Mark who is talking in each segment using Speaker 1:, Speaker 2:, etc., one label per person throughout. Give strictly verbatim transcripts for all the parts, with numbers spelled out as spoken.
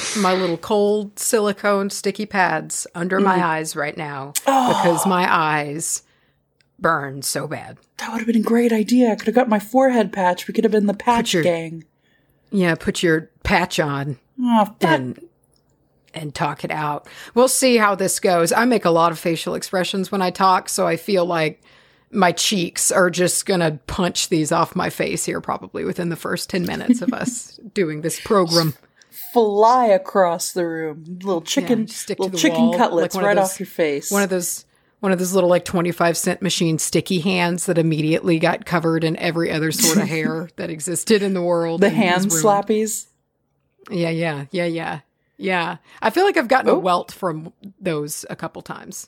Speaker 1: my little cold silicone sticky pads under mm. my eyes right now
Speaker 2: oh.
Speaker 1: because my eyes burn so bad.
Speaker 2: That would have been a great idea. I could have got my forehead patch. We could have been the patch
Speaker 1: your,
Speaker 2: gang.
Speaker 1: Yeah, put your patch on
Speaker 2: oh,
Speaker 1: and and talk it out. We'll see how this goes. I make a lot of facial expressions when I talk, so I feel like my cheeks are just going to punch these off my face here probably within the first ten minutes of us doing this program.
Speaker 2: Fly across the room. Little chicken,
Speaker 1: yeah, stick
Speaker 2: little
Speaker 1: to the
Speaker 2: chicken
Speaker 1: wall,
Speaker 2: cutlets
Speaker 1: like
Speaker 2: right
Speaker 1: those,
Speaker 2: off your face.
Speaker 1: One of those One of those little like twenty-five cent machine sticky hands that immediately got covered in every other sort of hair that existed in the world.
Speaker 2: The hand slappies.
Speaker 1: Yeah, yeah, yeah, yeah. Yeah. I feel like I've gotten
Speaker 2: oh.
Speaker 1: a welt from those a couple times.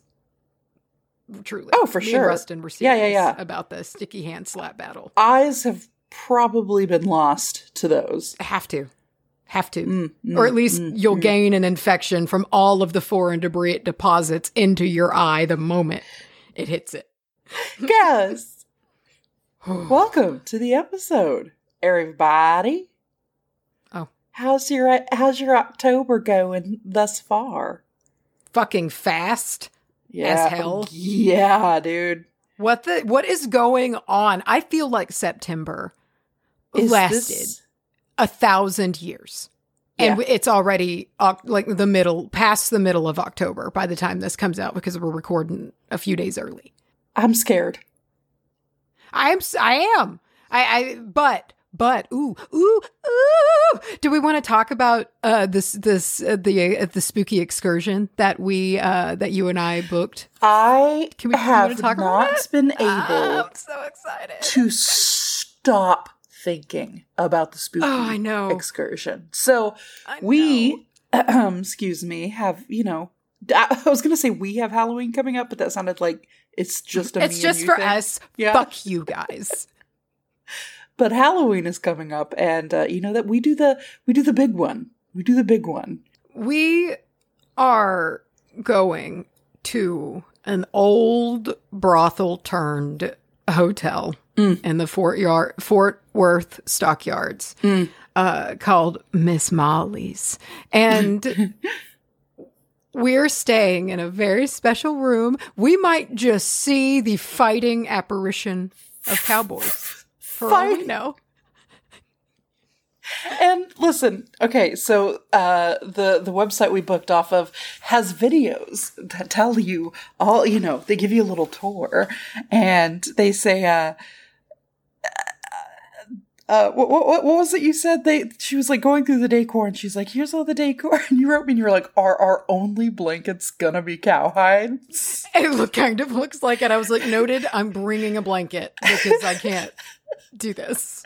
Speaker 1: Truly.
Speaker 2: Oh, for
Speaker 1: Me
Speaker 2: sure.
Speaker 1: And Rustin were
Speaker 2: yeah, yeah, yeah.
Speaker 1: about the sticky hand slap battle.
Speaker 2: Eyes have probably been lost to those.
Speaker 1: Have to. Have to.
Speaker 2: Mm, mm,
Speaker 1: or at least
Speaker 2: mm,
Speaker 1: you'll
Speaker 2: mm.
Speaker 1: gain an infection from all of the foreign debris it deposits into your eye the moment it hits it.
Speaker 2: Guys, welcome to the episode, everybody.
Speaker 1: Oh.
Speaker 2: How's your How's your October going thus far?
Speaker 1: Fucking fast
Speaker 2: yeah.
Speaker 1: as hell.
Speaker 2: Yeah, dude.
Speaker 1: What the? What is going on? I feel like September
Speaker 2: is
Speaker 1: lasted
Speaker 2: this...
Speaker 1: a thousand years. And yeah. it's already uh, like the middle, past the middle of October by the time this comes out because we're recording a few days early.
Speaker 2: I'm scared.
Speaker 1: I'm, I am. I, I, but, but, ooh, ooh, ooh. Do we want to talk about uh, this, this, uh, the, uh, the spooky excursion that we, uh, that you and I booked?
Speaker 2: I
Speaker 1: Can we,
Speaker 2: have
Speaker 1: talk
Speaker 2: not
Speaker 1: about
Speaker 2: been able
Speaker 1: oh, I'm so excited.
Speaker 2: to stop thinking about the spooky
Speaker 1: oh, I know.
Speaker 2: excursion. So
Speaker 1: I
Speaker 2: we, um, excuse me, have, you know, I was going to say we have Halloween coming up, but that sounded like it's just a
Speaker 1: It's
Speaker 2: me
Speaker 1: just
Speaker 2: and you
Speaker 1: for
Speaker 2: thing.
Speaker 1: us.
Speaker 2: Yeah.
Speaker 1: Fuck you guys.
Speaker 2: But Halloween is coming up, and uh, you know that we do the we do the big one. We do the big one.
Speaker 1: We are going to an old brothel turned hotel mm. in the Fort Yard, Fort Worth Stockyards
Speaker 2: mm.
Speaker 1: uh, called Miss Molly's. And we're staying in a very special room. We might just see the fighting apparition of cowboys. For all we know.
Speaker 2: And listen, okay, so uh, the, the website we booked off of has videos that tell you all, you know, they give you a little tour, and they say, uh, uh, what, what, what was it you said? They She was like going through the decor, and she's like, here's all the decor, and you wrote me, and you were like, are our only blankets gonna be cowhides?
Speaker 1: It look, kind of looks like it. I was like, noted, I'm bringing a blanket, because I can't do this.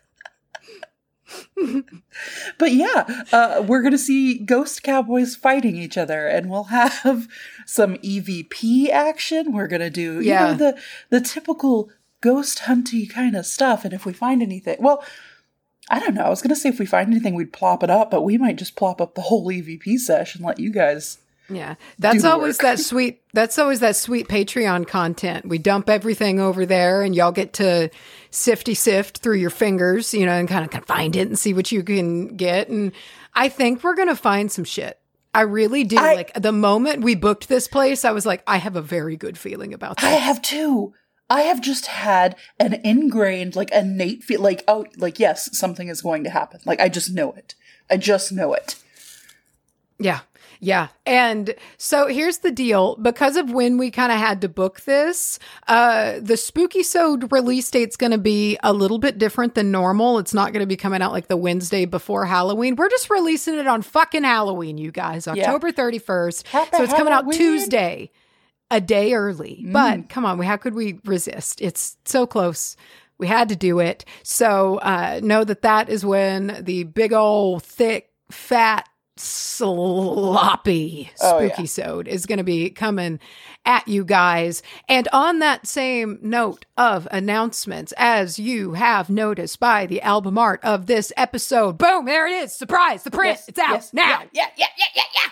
Speaker 2: But yeah, uh, we're going to see ghost cowboys fighting each other, and we'll have some E V P action. We're going to do,
Speaker 1: yeah.
Speaker 2: you know, the, the typical ghost hunty kind of stuff. And if we find anything, well, I don't know. I was going to say if we find anything, we'd plop it up, but we might just plop up the whole E V P sesh and let you guys.
Speaker 1: Yeah, that's always that sweet, that's always that sweet Patreon content. We dump everything over there and y'all get to sifty sift through your fingers, you know, and kind of, kind of find it and see what you can get. And I think we're going to find some shit. I really do. I, like the moment we booked this place, I was like, I have a very good feeling about that.
Speaker 2: I have too. I have just had an ingrained, like innate feel like, oh, like, yes, something is going to happen. Like, I just know it. I just know it.
Speaker 1: Yeah. Yeah. And so here's the deal. Because of when we kind of had to book this, uh, the Spooky Sode release date's going to be a little bit different than normal. It's not going to be coming out like the Wednesday before Halloween. We're just releasing it on fucking Halloween, you guys, October thirty-first.
Speaker 2: Happy
Speaker 1: so it's coming
Speaker 2: Halloween.
Speaker 1: out Tuesday, a day early.
Speaker 2: Mm.
Speaker 1: But come on, how could we resist? It's so close. We had to do it. So uh, know that that is when the big old thick, fat, sloppy
Speaker 2: oh,
Speaker 1: Spooky
Speaker 2: yeah.
Speaker 1: Sode is going to be coming at you guys. And on that same note of announcements, as you have noticed by the album art of this episode, boom, there it is. Surprise, the print.
Speaker 2: Yes,
Speaker 1: it's out
Speaker 2: yes,
Speaker 1: now.
Speaker 2: Yeah, yeah, yeah, yeah, yeah, yeah.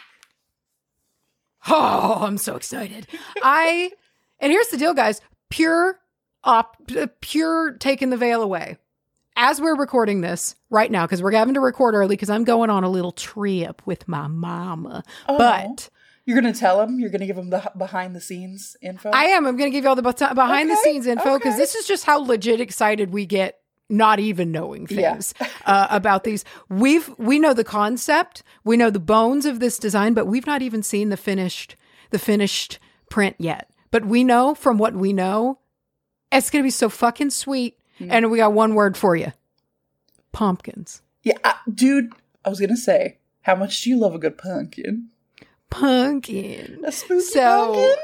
Speaker 1: Oh, I'm so excited. I, and here's the deal, guys, pure, op, pure taking the veil away. as we're recording this right now, because we're having to record early because I'm going on a little trip with my mama.
Speaker 2: Oh,
Speaker 1: but
Speaker 2: you're going to tell him? You're going to give him the behind the scenes info?
Speaker 1: I am. I'm going to give you all the behind the
Speaker 2: Okay,
Speaker 1: scenes info because
Speaker 2: okay.
Speaker 1: this is just how legit excited we get, not even knowing things
Speaker 2: Yeah.
Speaker 1: uh, about these. We've we know the concept, we know the bones of this design, but we've not even seen the finished the finished print yet. But we know from what we know, it's going to be so fucking sweet. Mm. And we got one word for you: pumpkins.
Speaker 2: Yeah, uh, dude. I was going to say, how much do you love a good pumpkin?
Speaker 1: Pumpkin.
Speaker 2: A spooky
Speaker 1: so,
Speaker 2: pumpkin?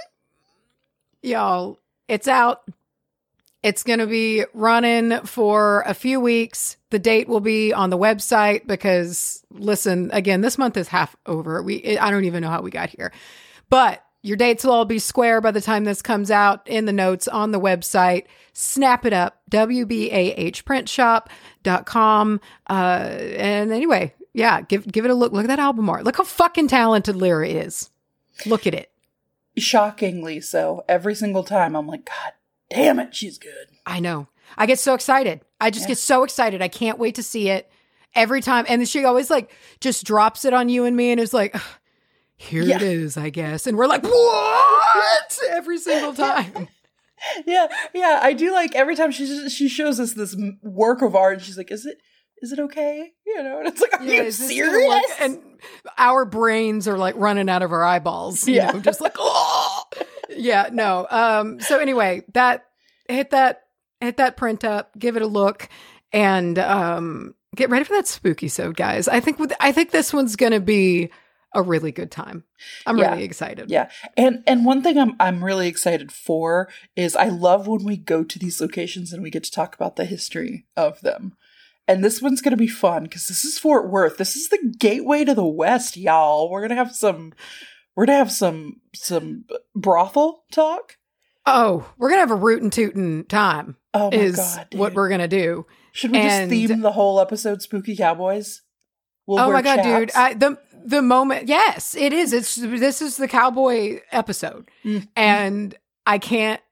Speaker 1: Y'all, it's out. It's going to be running for a few weeks. The date will be on the website because, listen, again, this month is half over. We I don't even know how we got here. But your dates will all be square by the time this comes out in the notes on the website. Snap it up, W B A H print shop dot com. Uh, and anyway, yeah, give give it a look. Look at that album art. Look how fucking talented Lyra is. Look at it.
Speaker 2: Shockingly so. Every single time I'm like, God damn it, she's good.
Speaker 1: I know. I get so excited. I just
Speaker 2: Yeah.
Speaker 1: get so excited. I can't wait to see it every time. And then she always like just drops it on you and me and is like, here
Speaker 2: Yeah.
Speaker 1: it is, I guess. And we're like, what? Every single time.
Speaker 2: Yeah, yeah. I do like every time she she shows us this m- work of art. She's like, "Is it is it okay?" You know, and it's like, "Are
Speaker 1: Yeah,
Speaker 2: you
Speaker 1: is this gonna
Speaker 2: serious?"
Speaker 1: work? And our brains are like running out of our eyeballs. You
Speaker 2: Yeah.
Speaker 1: know, just like, oh, yeah, no. Um. So anyway, that hit that hit that print up, give it a look, and um, get ready for that spooky sode, guys. I think with I think this one's gonna be a really good time. I'm
Speaker 2: Yeah.
Speaker 1: really excited.
Speaker 2: Yeah, and and one thing I'm I'm really excited for is I love when we go to these locations and we get to talk about the history of them. And this one's gonna be fun because this is Fort Worth. This is the gateway to the West, y'all. We're gonna have some. We're gonna have some some brothel talk.
Speaker 1: Oh, we're gonna have a rootin' tootin' time.
Speaker 2: Oh my
Speaker 1: is
Speaker 2: god, dude.
Speaker 1: what we're gonna do.
Speaker 2: Should we
Speaker 1: and-
Speaker 2: just theme the whole episode Spooky Cowboys? We'll
Speaker 1: Oh
Speaker 2: wear
Speaker 1: my god, dude!
Speaker 2: chaps.
Speaker 1: I, the the moment, yes, it is. It's this is the cowboy episode,
Speaker 2: Mm.
Speaker 1: and I can't,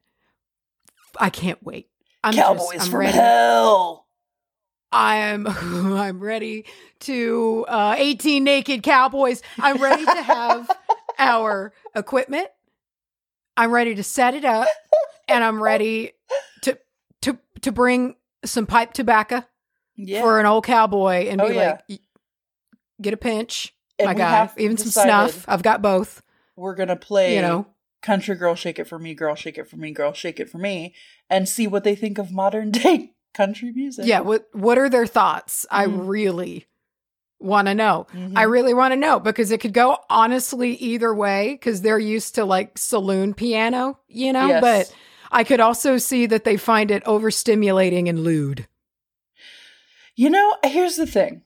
Speaker 1: I can't wait. I'm
Speaker 2: Cowboys
Speaker 1: just, I'm
Speaker 2: from
Speaker 1: ready.
Speaker 2: hell.
Speaker 1: I'm I'm ready to uh, eighteen naked cowboys. I'm ready to have our equipment. I'm ready to set it up, and I'm ready to to to bring some pipe tobacco
Speaker 2: Yeah.
Speaker 1: for an old cowboy and
Speaker 2: Oh,
Speaker 1: be
Speaker 2: yeah.
Speaker 1: like, "Y- get a pinch,
Speaker 2: And
Speaker 1: my
Speaker 2: we
Speaker 1: guy.
Speaker 2: have
Speaker 1: Even some
Speaker 2: decided
Speaker 1: snuff. I've got both.
Speaker 2: We're gonna play,
Speaker 1: You know,
Speaker 2: Country Girl, Shake It For Me, Girl, Shake It For Me, Girl, Shake It For Me, and see what they think of modern day country music.
Speaker 1: yeah. What what are their thoughts? I
Speaker 2: Mhm.
Speaker 1: really want to know.
Speaker 2: Mhm.
Speaker 1: I really want to know because it could go honestly either way because they're used to like saloon piano, you know.
Speaker 2: Yes.
Speaker 1: But I could also see that they find it overstimulating and lewd.
Speaker 2: You know, here's the thing.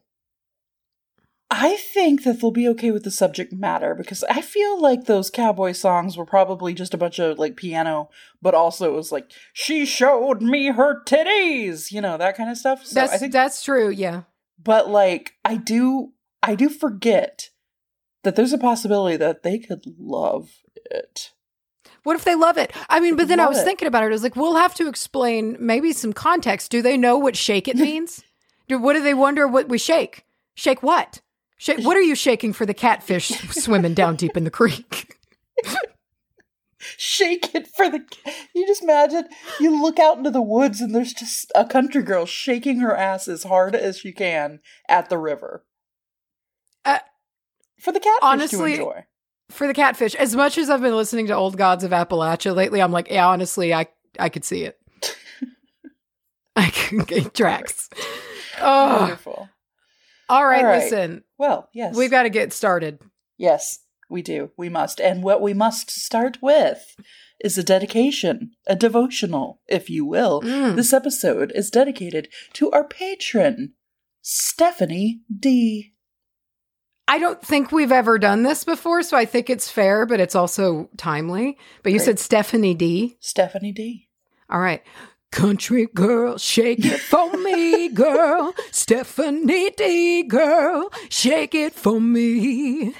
Speaker 2: I think that they'll be okay with the subject matter because I feel like those cowboy songs were probably just a bunch of like piano, but also it was like, she showed me her titties, you know, that kind of stuff. So
Speaker 1: That's
Speaker 2: I think,
Speaker 1: that's true. Yeah.
Speaker 2: but like, I do, I do forget that there's a possibility that they could love it.
Speaker 1: What if they love it? I mean, but then I
Speaker 2: Love
Speaker 1: was
Speaker 2: it.
Speaker 1: thinking about it. I was like, we'll have to explain maybe some context. Do they know what shake it means? Do, what do they wonder what we shake? Shake what? Shake, what are you shaking for the catfish swimming down deep in the creek?
Speaker 2: Shake it for the. You just imagine you look out into the woods and there's just a country girl shaking her ass as hard as she can at the river.
Speaker 1: Uh,
Speaker 2: for the catfish
Speaker 1: honestly,
Speaker 2: to enjoy.
Speaker 1: For the catfish, as much as I've been listening to Old Gods of Appalachia lately, I'm like, yeah, honestly, I I could see it. I can get tracks. Oh,
Speaker 2: Wonderful.
Speaker 1: all right,
Speaker 2: All right.
Speaker 1: listen,
Speaker 2: Well, yes.
Speaker 1: we've got to get started.
Speaker 2: Yes, we do. We must. And what we must start with is a dedication, a devotional, if you will.
Speaker 1: Mm.
Speaker 2: This episode is dedicated to our patron, Stephanie D.
Speaker 1: I don't think we've ever done this before, so I think it's fair, but it's also timely. But you
Speaker 2: Great.
Speaker 1: said Stephanie D.
Speaker 2: Stephanie D.
Speaker 1: All right. Country girl, shake it for me, girl. Stephanie D, girl, shake it for me.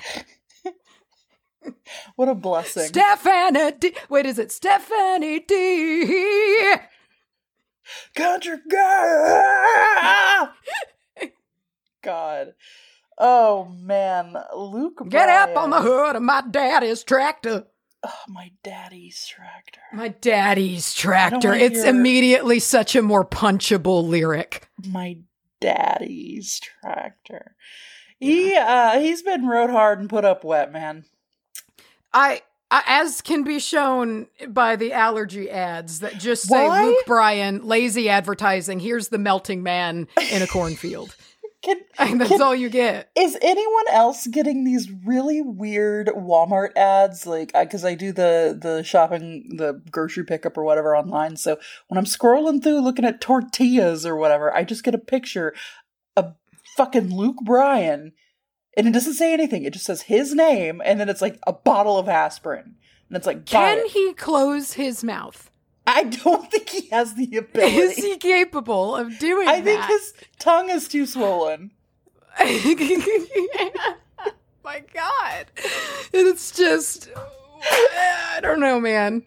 Speaker 2: What a blessing.
Speaker 1: Stephanie D. Wait, is it Stephanie D?
Speaker 2: Country girl. God. Oh, man. Luke
Speaker 1: Get
Speaker 2: Bryan.
Speaker 1: up on the hood of my daddy's tractor.
Speaker 2: Oh, my daddy's tractor.
Speaker 1: My daddy's tractor.
Speaker 2: wanna
Speaker 1: It's
Speaker 2: hear-
Speaker 1: immediately such a more punchable lyric.
Speaker 2: My daddy's tractor. He, uh, he's been rode hard and put up wet, man.
Speaker 1: I, I as can be shown by the allergy ads that just say
Speaker 2: Why?
Speaker 1: Luke Bryan, lazy advertising, here's the melting man in a cornfield.
Speaker 2: Can,
Speaker 1: And that's
Speaker 2: can-
Speaker 1: all you get.
Speaker 2: Is anyone else getting these really weird Walmart ads? Like, because I, I do the the shopping, the grocery pickup or whatever online. So when I'm scrolling through looking at tortillas or whatever, I just get a picture of fucking Luke Bryan, and it doesn't say anything. It just says his name, and then it's like a bottle of aspirin, and it's like, buy
Speaker 1: Can
Speaker 2: it.
Speaker 1: he close his mouth?
Speaker 2: I don't think he has the ability.
Speaker 1: Is he capable of doing
Speaker 2: I think
Speaker 1: that?
Speaker 2: his tongue is too swollen.
Speaker 1: My God. It's just, I don't know, man.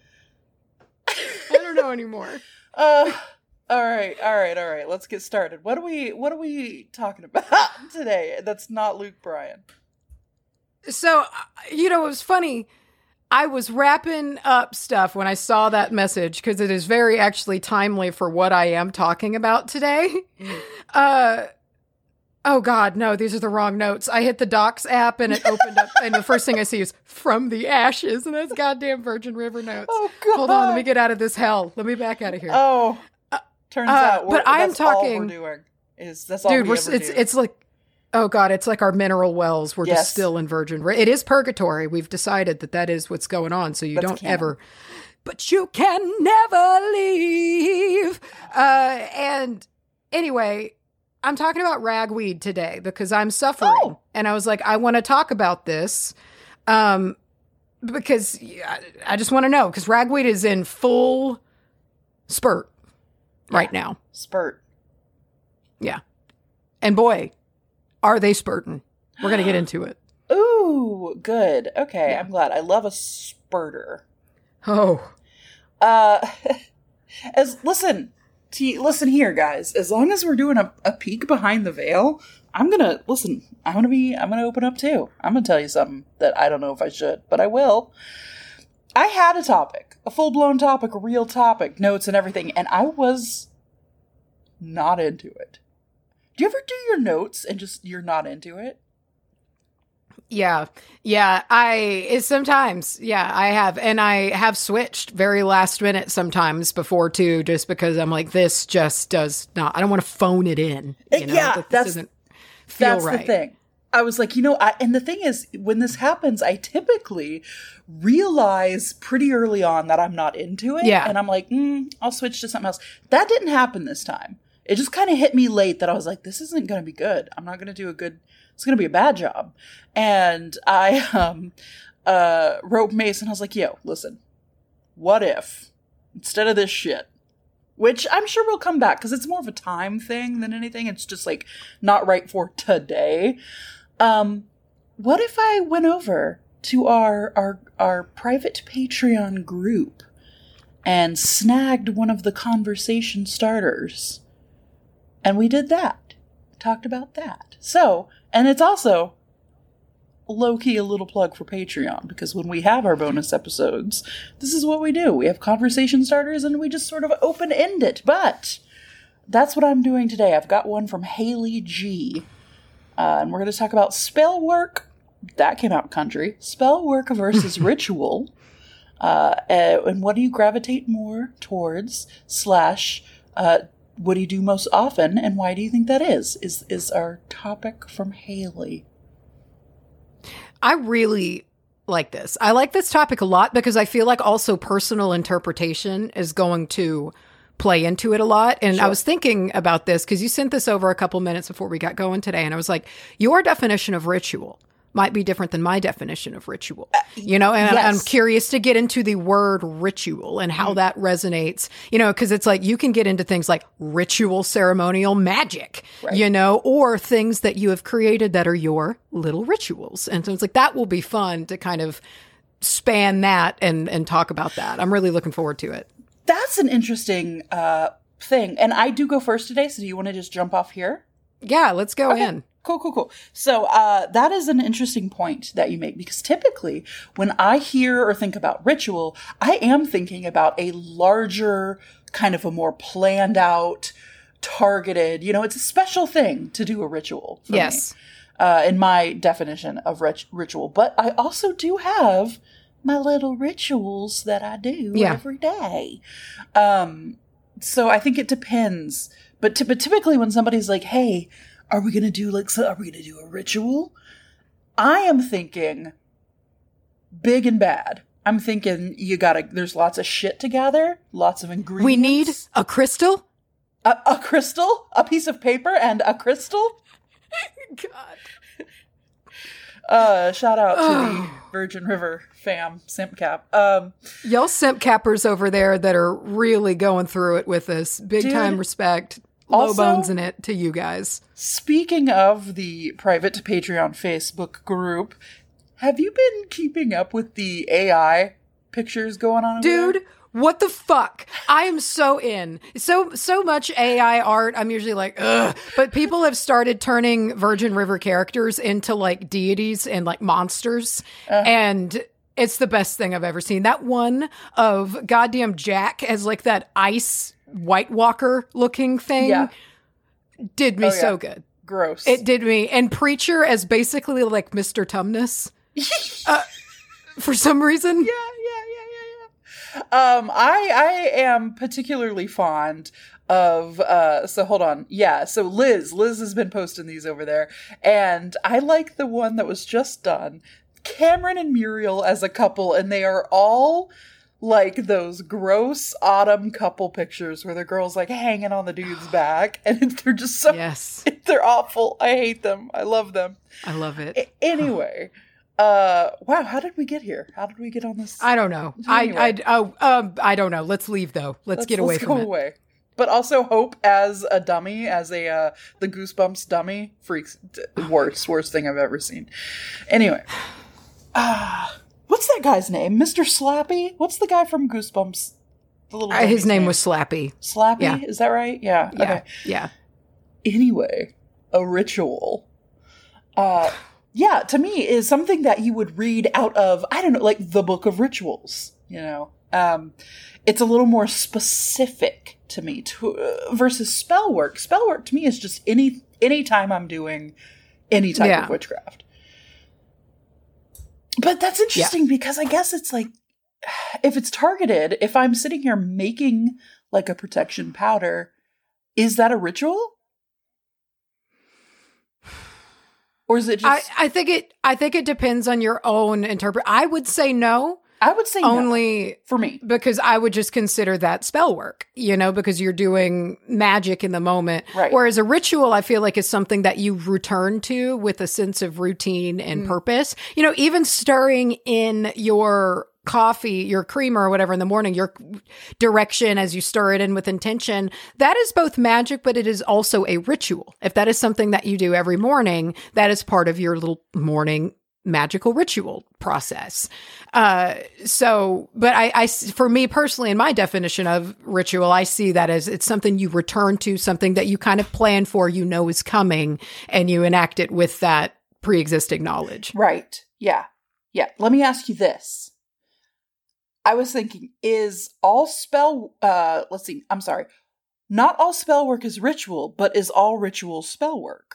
Speaker 1: I don't know anymore.
Speaker 2: Uh, all right, all right, all right. Let's get started. What are we, what are we talking about today? That's not Luke Bryan.
Speaker 1: So, uh, you know, it was funny. I was wrapping up stuff when I saw that message because it is very actually timely for what I am talking about today.
Speaker 2: Mm.
Speaker 1: Uh, oh God, no, these are the wrong notes. I hit the Docs app and it opened up, and the first thing I see is "From the Ashes," and that's goddamn Virgin River notes.
Speaker 2: Oh God!
Speaker 1: Hold on, let me get out of this hell. Let me back out of here.
Speaker 2: Oh, turns
Speaker 1: uh,
Speaker 2: out, we're,
Speaker 1: but I'm
Speaker 2: that's all
Speaker 1: talking-
Speaker 2: we're doing is that's all
Speaker 1: Dude,
Speaker 2: we
Speaker 1: we're,
Speaker 2: ever
Speaker 1: it's
Speaker 2: do.
Speaker 1: it's like, oh God, it's like our mineral wells. We're
Speaker 2: Yes.
Speaker 1: just still in Virgin. It is purgatory. We've decided that that is what's going on. So you
Speaker 2: That's
Speaker 1: don't
Speaker 2: canon.
Speaker 1: ever, but you can never leave. Uh, and anyway, I'm talking about ragweed today because I'm suffering,
Speaker 2: Oh.
Speaker 1: and I was like, I want to talk about this, um, because I, I just want to know because ragweed is in full spurt right now.
Speaker 2: spurt.
Speaker 1: Yeah. And boy, are they spurting. We're going to get into it.
Speaker 2: Ooh, good. Okay,
Speaker 1: Yeah.
Speaker 2: I'm glad. I love a spurter.
Speaker 1: Oh.
Speaker 2: Uh, as listen, to, listen here, guys. As long as we're doing a, a peek behind the veil, I'm gonna listen. I'm gonna be. I'm gonna open up too. I'm gonna tell you something that I don't know if I should, but I will. I had a topic, a full blown topic, a real topic, notes and everything, and I was not into it. Do you ever do your notes and just you're not into it?
Speaker 1: Yeah. Yeah. I, it's sometimes, yeah, I have. And I have switched very last minute sometimes before too, just because I'm like, this just does not, I don't want to phone it in. You know?
Speaker 2: Yeah,
Speaker 1: Like, this
Speaker 2: that's-
Speaker 1: doesn't feel
Speaker 2: That's
Speaker 1: right.
Speaker 2: the thing. I was like, you know, I, and the thing is, when this happens, I typically realize pretty early on that I'm not into it.
Speaker 1: Yeah.
Speaker 2: And I'm like, mm, I'll switch to something else. That didn't happen this time. It just kind of hit me late that I was like, this isn't going to be good. I'm not going to do a good, it's going to be a bad job. And I um, uh, wrote Mason. I was like, yo, listen, what if instead of this shit, which I'm sure will come back because it's more of a time thing than anything. It's just like not right for today. Um, what if I went over to our, our, our private Patreon group and snagged one of the conversation starters? And we did that. Talked about that. So, and it's also low-key a little plug for Patreon, because when we have our bonus episodes, this is what we do. We have conversation starters and we just sort of open-end it. But that's what I'm doing today. I've got one from Haley G. Uh, and we're going to talk about spell work. That came out country. Spell work versus ritual. Uh, and what do you gravitate more towards? Slash, uh, what do you do most often? And why do you think that is? Is, is our topic from Haley.
Speaker 1: I really like this. I like this topic a lot because I feel like also personal interpretation is going to play into it a lot. And
Speaker 2: Sure.
Speaker 1: I was thinking about this because you sent this over a couple minutes before we got going today. And I was like, your definition of ritual might be different than my definition of ritual, you know, and
Speaker 2: yes.
Speaker 1: I'm curious to get into the word ritual and how that resonates, you know, because it's like you can get into things like ritual ceremonial magic,
Speaker 2: Right.
Speaker 1: you know, or things that you have created that are your little rituals. And so it's like that will be fun to kind of span that and, and talk about that. I'm really looking forward to it.
Speaker 2: That's an interesting uh, thing. And I do go first today, so do you want to just jump off here?
Speaker 1: Yeah, let's go
Speaker 2: okay.
Speaker 1: in.
Speaker 2: Cool, cool, cool. So uh, that is an interesting point that you make, because typically when I hear or think about ritual, I am thinking about a larger, kind of a more planned out, targeted, you know, it's a special thing to do a ritual for
Speaker 1: yes.
Speaker 2: me, uh, in my definition of rit- ritual. But I also do have my little rituals that I do
Speaker 1: yeah.
Speaker 2: every day. Um, so I think it depends. But, t- but typically when somebody's like, hey, are we going to do like, so are we going to do a ritual? I am thinking big and bad. I'm thinking you gotta, there's lots of shit to gather, lots of ingredients.
Speaker 1: We need a crystal?
Speaker 2: A, a crystal? A piece of paper and a crystal?
Speaker 1: God.
Speaker 2: Uh, shout out to the Virgin River fam, Simp Cap. Um,
Speaker 1: Y'all Simp Cappers over there that are really going through it with us. Big dude, time respect. Low
Speaker 2: also,
Speaker 1: bones in it to you guys.
Speaker 2: Speaking of the private to Patreon Facebook group, have you been keeping up with the A I pictures going on over
Speaker 1: Dude,
Speaker 2: there?
Speaker 1: What the fuck? I am so in. So so much A I art. I'm usually like, ugh. But people have started turning Virgin River characters into like deities and like monsters. Uh. And it's the best thing I've ever seen. That one of goddamn Jack as like that ice White Walker looking thing
Speaker 2: yeah.
Speaker 1: did me
Speaker 2: oh, yeah.
Speaker 1: so good.
Speaker 2: Gross.
Speaker 1: It did me. And Preacher as basically like Mister Tumnus. uh, for some reason.
Speaker 2: Yeah, yeah, yeah, yeah, yeah. Um, I I am particularly fond of uh so hold on. Yeah, so Liz, Liz has been posting these over there. And I like the one that was just done. Cameron and Muriel as a couple, and they are all like those gross autumn couple pictures where the girl's like hanging on the dude's back, and they're just so
Speaker 1: yes,
Speaker 2: they're awful. I hate them. I love them.
Speaker 1: I love it.
Speaker 2: A- anyway, uh, wow, how did we get here? How did we get on this?
Speaker 1: I don't know. Anyway. I I oh um I don't know. Let's leave though. Let's, let's get away
Speaker 2: let's
Speaker 1: from
Speaker 2: go
Speaker 1: it.
Speaker 2: Away. But also Hope as a dummy, as a uh, the Goosebumps dummy, freaks. Worst, worst thing I've ever seen. Anyway, ah. Uh, What's that guy's name? Mister Slappy? What's the guy from Goosebumps? The little
Speaker 1: uh, his name,
Speaker 2: name
Speaker 1: was Slappy.
Speaker 2: Slappy?
Speaker 1: Yeah.
Speaker 2: Is that right? Yeah.
Speaker 1: Yeah.
Speaker 2: Okay.
Speaker 1: Yeah.
Speaker 2: Anyway, a ritual. Uh, yeah, to me is something that you would read out of, I don't know, like the Book of Rituals, you know? Um, it's a little more specific to me to, uh, versus spell work. Spell work to me is just any any time I'm doing any type
Speaker 1: yeah.
Speaker 2: of witchcraft. But that's interesting yeah. because I guess it's like, if it's targeted, if I'm sitting here making like a protection powder, is that a ritual? Or is it just...
Speaker 1: I, I think it I think it depends on your own interpret. I would say no.
Speaker 2: I would say
Speaker 1: only
Speaker 2: no, for me.
Speaker 1: Because I would just consider that spell work, you know, because you're doing magic in the moment.
Speaker 2: Right.
Speaker 1: Whereas a ritual, I feel like, is something that you return to with a sense of routine and mm. purpose. You know, even stirring in your coffee, your creamer or whatever in the morning, your direction as you stir it in with intention, that is both magic, but it is also a ritual. If that is something that you do every morning, that is part of your little morning magical ritual process. Uh, so, but I, I, for me personally, in my definition of ritual, I see that as it's something you return to, something that you kind of plan for, you know, is coming, and you enact it with that pre-existing knowledge.
Speaker 2: Right. Yeah. Yeah. Let me ask you this. I was thinking, is all spell, uh, let's see, I'm sorry. Not all spell work is ritual, but is all ritual spell work?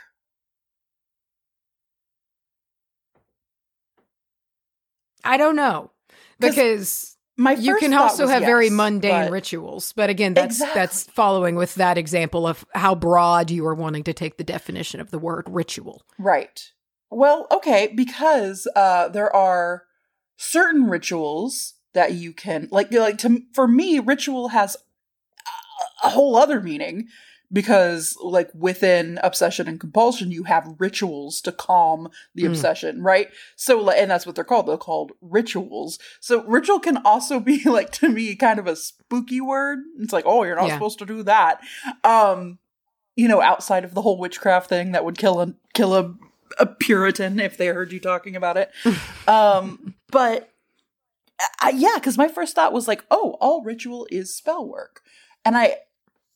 Speaker 1: I don't know, because
Speaker 2: my
Speaker 1: you can also have
Speaker 2: yes,
Speaker 1: very mundane
Speaker 2: but
Speaker 1: rituals. But again, that's
Speaker 2: exactly.
Speaker 1: that's following with that example of how broad you are wanting to take the definition of the word ritual.
Speaker 2: Right. Well, okay, because uh, there are certain rituals that you can, like, like to, for me, ritual has a, a whole other meaning. Because, like, within obsession and compulsion, you have rituals to calm the mm. obsession, right? So, and that's what they're called. They're called rituals. So, ritual can also be, like, to me, kind of a spooky word. It's like, oh, you're not yeah. supposed to do that. Um, you know, outside of the whole witchcraft thing that would kill a, kill a, a Puritan if they heard you talking about it. um, but, I, yeah, because my first thought was like, oh, all ritual is spell work. And I...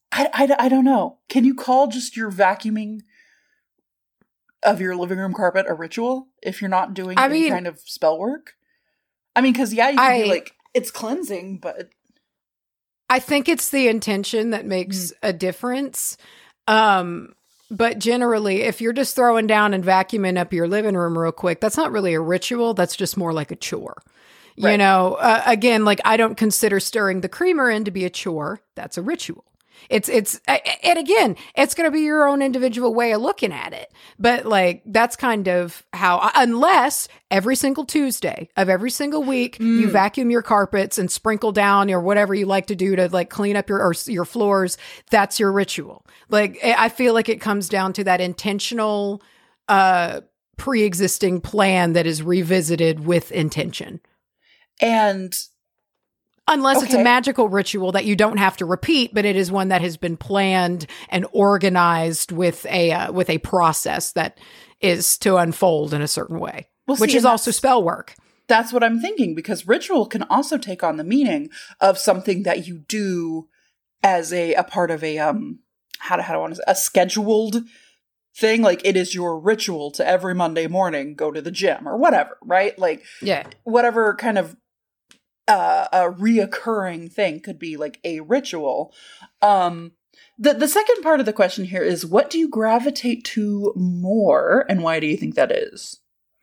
Speaker 2: I, I, I don't know. Can you call just your vacuuming of your living room carpet a ritual if you're not doing
Speaker 1: I
Speaker 2: any
Speaker 1: mean,
Speaker 2: kind of spell work? I mean, because, yeah, you can
Speaker 1: I,
Speaker 2: be like, it's cleansing, but...
Speaker 1: I think it's the intention that makes mm-hmm. a difference. Um, but generally, if you're just throwing down and vacuuming up your living room real quick, that's not really a ritual. That's just more like a chore. Right. You know, uh, again, like I don't consider stirring the creamer in to be a chore. That's a ritual. It's, it's, and again, it's going to be your own individual way of looking at it. But like, that's kind of how, unless every single Tuesday of every single week, mm. you vacuum your carpets and sprinkle down or whatever you like to do to like clean up your, or your floors, that's your ritual. Like, I feel like it comes down to that intentional, uh, pre-existing plan that is revisited with intention.
Speaker 2: And
Speaker 1: unless
Speaker 2: okay.
Speaker 1: it's a magical ritual that you don't have to repeat, but it is one that has been planned and organized with a uh, with a process that is to unfold in a certain way, well, which see, is also spell work.
Speaker 2: That's what I'm thinking, because ritual can also take on the meaning of something that you do as a, a part of a um how do how do I want to say, a scheduled thing. Like, it is your ritual to every Monday morning go to the gym or whatever, right? Like,
Speaker 1: yeah,
Speaker 2: whatever kind of Uh, a reoccurring thing could be like a ritual. Um, the the second part of the question here is, what do you gravitate to more, and why do you think that is?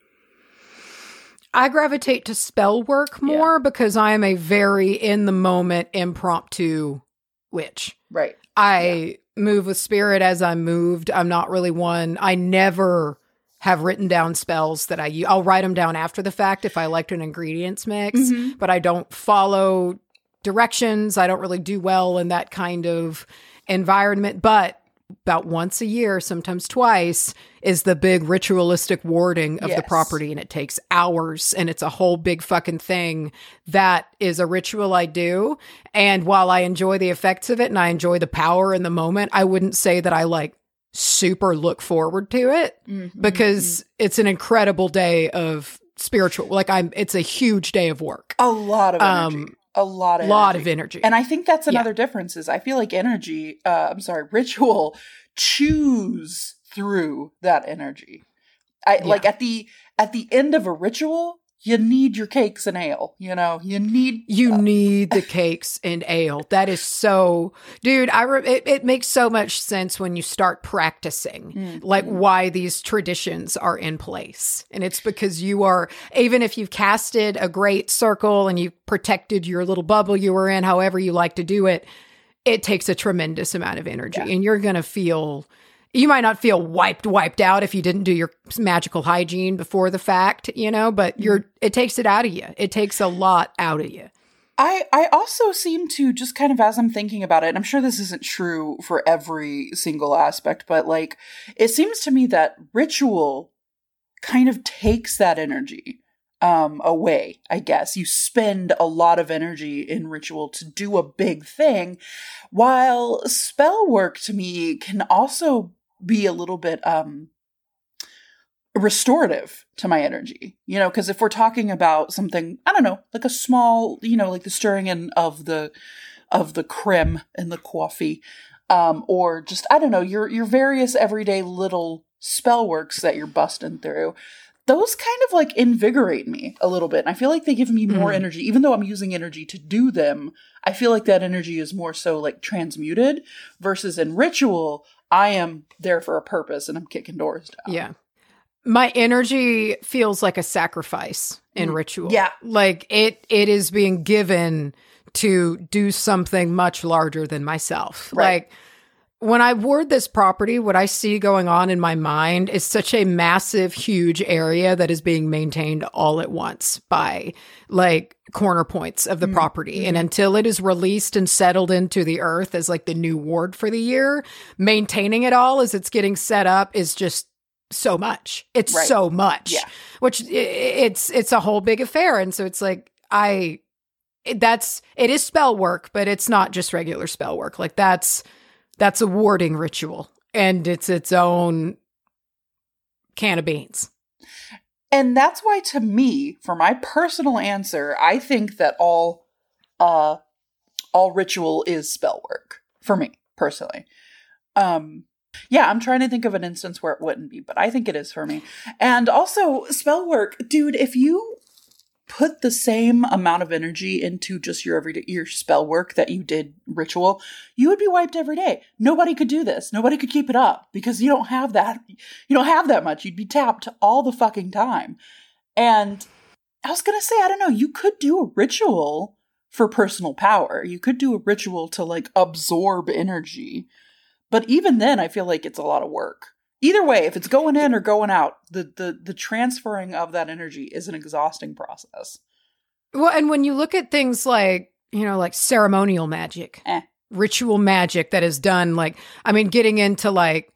Speaker 1: I gravitate to spell work more
Speaker 2: yeah.
Speaker 1: because I am a very in the moment impromptu witch.
Speaker 2: Right.
Speaker 1: I
Speaker 2: yeah.
Speaker 1: move with spirit as I'm moved. I'm not really one. I never have written down spells that I use. I'll write them down after the fact if I liked an ingredients mix, mm-hmm. but I don't follow directions. I don't really do well in that kind of environment. But about once a year, sometimes twice, is the big ritualistic warding of yes. the property, and it takes hours, and it's a whole big fucking thing. That is a ritual I do. And while I enjoy the effects of it and I enjoy the power in the moment, I wouldn't say that I like super look forward to it mm-hmm, because mm-hmm. it's an incredible day of spiritual, like I'm, it's a huge day of work.
Speaker 2: A lot of energy. Um, a lot of
Speaker 1: lot
Speaker 2: energy.
Speaker 1: of energy.
Speaker 2: And I think that's another
Speaker 1: yeah.
Speaker 2: difference is I feel like energy, uh, I'm sorry, ritual chews through that energy. I yeah. like at the, at the end of a ritual, you need your cakes and ale, you know, you need,
Speaker 1: you
Speaker 2: uh,
Speaker 1: need the cakes and ale. That is so, dude, I, re- it, it makes so much sense when you start practicing, mm-hmm. like why these traditions are in place. And it's because you are, even if you've casted a great circle and you've protected your little bubble you were in, however you like to do it, it takes a tremendous amount of energy yeah. and you're going to feel, you might not feel wiped, wiped out if you didn't do your magical hygiene before the fact, you know, but you're, it takes it out of you. It takes a lot out of you.
Speaker 2: I, I also seem to just kind of, as I'm thinking about it, and I'm sure this isn't true for every single aspect, but like, it seems to me that ritual kind of takes that energy um, away, I guess. You spend a lot of energy in ritual to do a big thing, while spell work to me can also be a little bit um restorative to my energy, you know, because if we're talking about something, I don't know, like a small, you know, like the stirring in of the of the creme in the coffee, um, or just, I don't know, your your various everyday little spell works that you're busting through, those kind of like invigorate me a little bit. And I feel like they give me more mm. energy, even though I'm using energy to do them. I feel like that energy is more so like transmuted versus in ritual, I am there for a purpose and I'm kicking doors down.
Speaker 1: Yeah. My energy feels like a sacrifice in mm. ritual.
Speaker 2: Yeah.
Speaker 1: Like it, it is being given to do something much larger than myself. Right. Like when I ward this property, what I see going on in my mind is such a massive, huge area that is being maintained all at once by like corner points of the mm-hmm. property. And until it is released and settled into the earth as like the new ward for the year, maintaining it all as it's getting set up is just so much. It's right. so much,
Speaker 2: yeah.
Speaker 1: which it's, it's a whole big affair. And so it's like, I, that's, it is spell work, but it's not just regular spell work. Like that's, That's a warding ritual, and it's its own can of beans.
Speaker 2: And that's why, to me, for my personal answer, I think that all, uh, all ritual is spell work for me. personally. Um, yeah, I'm trying to think of an instance where it wouldn't be, but I think it is for me. And also, spell work, dude, if you put the same amount of energy into just your everyday your spell work that you did ritual, you would be wiped every day. Nobody could do this. Nobody could keep it up because you don't have that. You don't have that much. You'd be tapped all the fucking time. And I was going to say, I don't know, you could do a ritual for personal power. You could do a ritual to like absorb energy. But even then, I feel like it's a lot of work. Either way, if it's going in or going out, the, the, the transferring of that energy is an exhausting process.
Speaker 1: Well, and when you look at things like, you know, like ceremonial magic,
Speaker 2: eh.
Speaker 1: ritual magic that is done, like, I mean, getting into like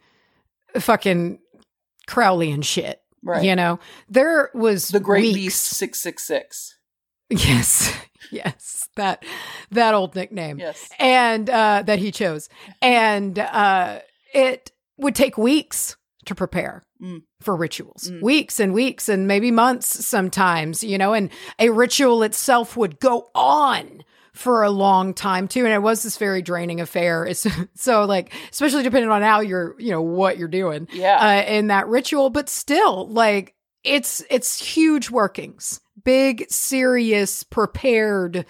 Speaker 1: fucking Crowley and shit,
Speaker 2: right?
Speaker 1: You know, there was
Speaker 2: the Great
Speaker 1: weeks.
Speaker 2: Beast six six six.
Speaker 1: Yes. Yes. That, that old nickname.
Speaker 2: Yes.
Speaker 1: And, uh, that he chose. And, uh, it would take weeks to prepare
Speaker 2: mm.
Speaker 1: for rituals,
Speaker 2: mm.
Speaker 1: weeks and weeks and maybe months sometimes, you know, and a ritual itself would go on for a long time too. And it was this very draining affair. It's, so like, especially depending on how you're, you know, what you're doing
Speaker 2: yeah.
Speaker 1: uh, in that ritual, but still like it's, it's huge workings, big, serious, prepared,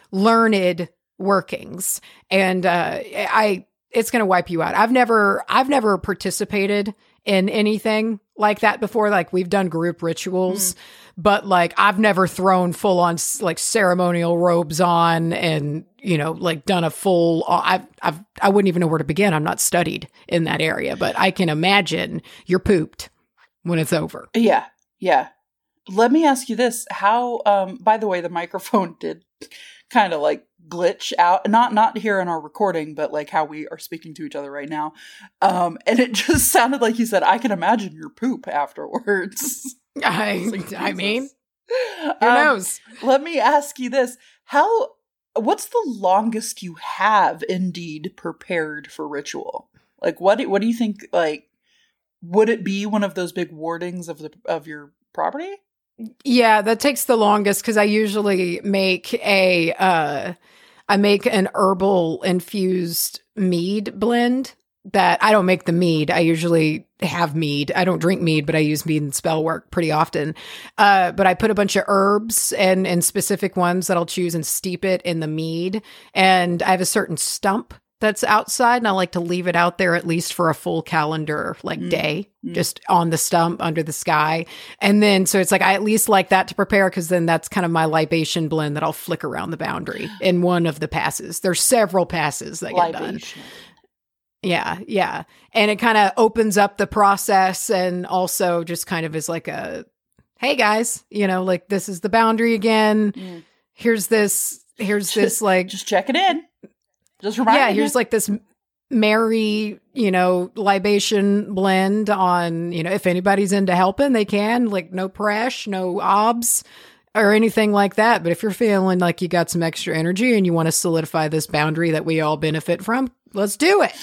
Speaker 1: learned workings. And uh, I, it's going to wipe you out. I've never, I've never participated in anything like that before. Like we've done group rituals, mm. but like I've never thrown full on like ceremonial robes on and, you know, like done a full, I've, I've, I wouldn't even know where to begin. I'm not studied in that area, but I can imagine you're pooped when it's over.
Speaker 2: Yeah. Yeah. Let me ask you this. How, um, by the way, the microphone did kind of like glitch out, not not here in our recording, but like how we are speaking to each other right now. Um, and it just sounded like he said, I can imagine your poop afterwards.
Speaker 1: I,
Speaker 2: like,
Speaker 1: I mean, who
Speaker 2: um,
Speaker 1: knows?
Speaker 2: Let me ask you this. How, what's the longest you have indeed prepared for ritual? Like what, what do you think, like, would it be one of those big wardings of the, of your property?
Speaker 1: Yeah, that takes the longest because I usually make a, uh, I make an herbal infused mead blend that I don't make the mead. I usually have mead. I don't drink mead, but I use mead in spell work pretty often. Uh, but I put a bunch of herbs and, and specific ones that I'll choose and steep it in the mead. And I have a certain stump that's outside, and I like to leave it out there at least for a full calendar like mm. day, mm. just on the stump under the sky. And then, so it's like, I at least like that to prepare because then that's kind of my libation blend that I'll flick around the boundary in one of the passes. There's several passes that get libation. done. Yeah, yeah. And it kind of opens up the process and also just kind of is like a, hey guys, you know, like this is the boundary again. Mm. Here's this, here's this like.
Speaker 2: Just check it in. Just remind
Speaker 1: yeah,
Speaker 2: me.
Speaker 1: here's like this merry, you know, libation blend on, you know, if anybody's into helping, they can, like no prash, no obs or anything like that. But if you're feeling like you got some extra energy and you want to solidify this boundary that we all benefit from, let's do it.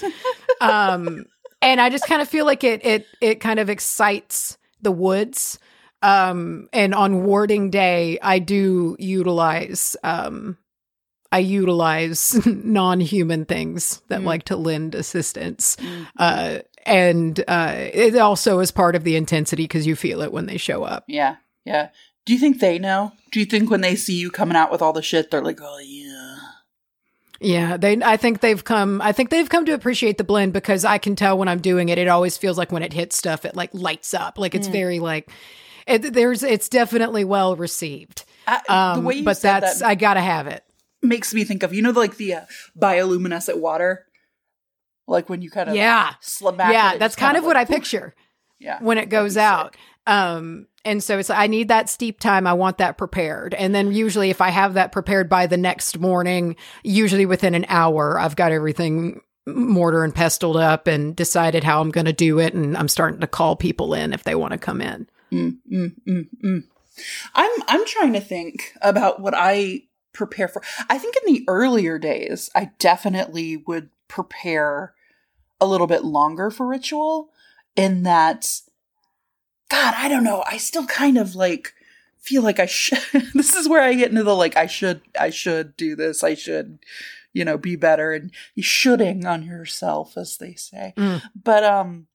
Speaker 1: um, and I just kind of feel like it, it, it kind of excites the woods. Um, and on warding day, I do utilize, um, I utilize non-human things that mm. like to lend assistance. Mm. Uh, and uh, it also is part of the intensity because you feel it when they show up.
Speaker 2: Yeah, yeah. Do you think they know? Do you think when they see you coming out with all the shit, they're like, oh, yeah.
Speaker 1: Yeah, they. I think they've come, I think they've come to appreciate the blend because I can tell when I'm doing it, it always feels like when it hits stuff, it like lights up. Like it's mm. very like, it, there's, it's definitely well received.
Speaker 2: I,
Speaker 1: um,
Speaker 2: the way you
Speaker 1: but
Speaker 2: said
Speaker 1: that's,
Speaker 2: that-
Speaker 1: I gotta have it.
Speaker 2: Makes me think of, you know, like the uh, bioluminescent water, like when you kind of
Speaker 1: yeah
Speaker 2: slip back.
Speaker 1: Yeah, that's kind, kind of what like, I picture.
Speaker 2: Yeah,
Speaker 1: when it goes out. Um, and so it's I need that steep time. I want that prepared, and then usually if I have that prepared by the next morning, usually within an hour, I've got everything mortar and pestled up and decided how I'm going to do it, and I'm starting to call people in if they want to come in.
Speaker 2: Mm, mm, mm, mm. I'm I'm trying to think about what I prepare for. I think in the earlier days, I definitely would prepare a little bit longer for ritual in that, God, I don't know. I still kind of like feel like I should, this is where I get into the, like, I should, I should do this. I should, you know, be better, and you shoulding on yourself, as they say.
Speaker 1: Mm.
Speaker 2: But, um,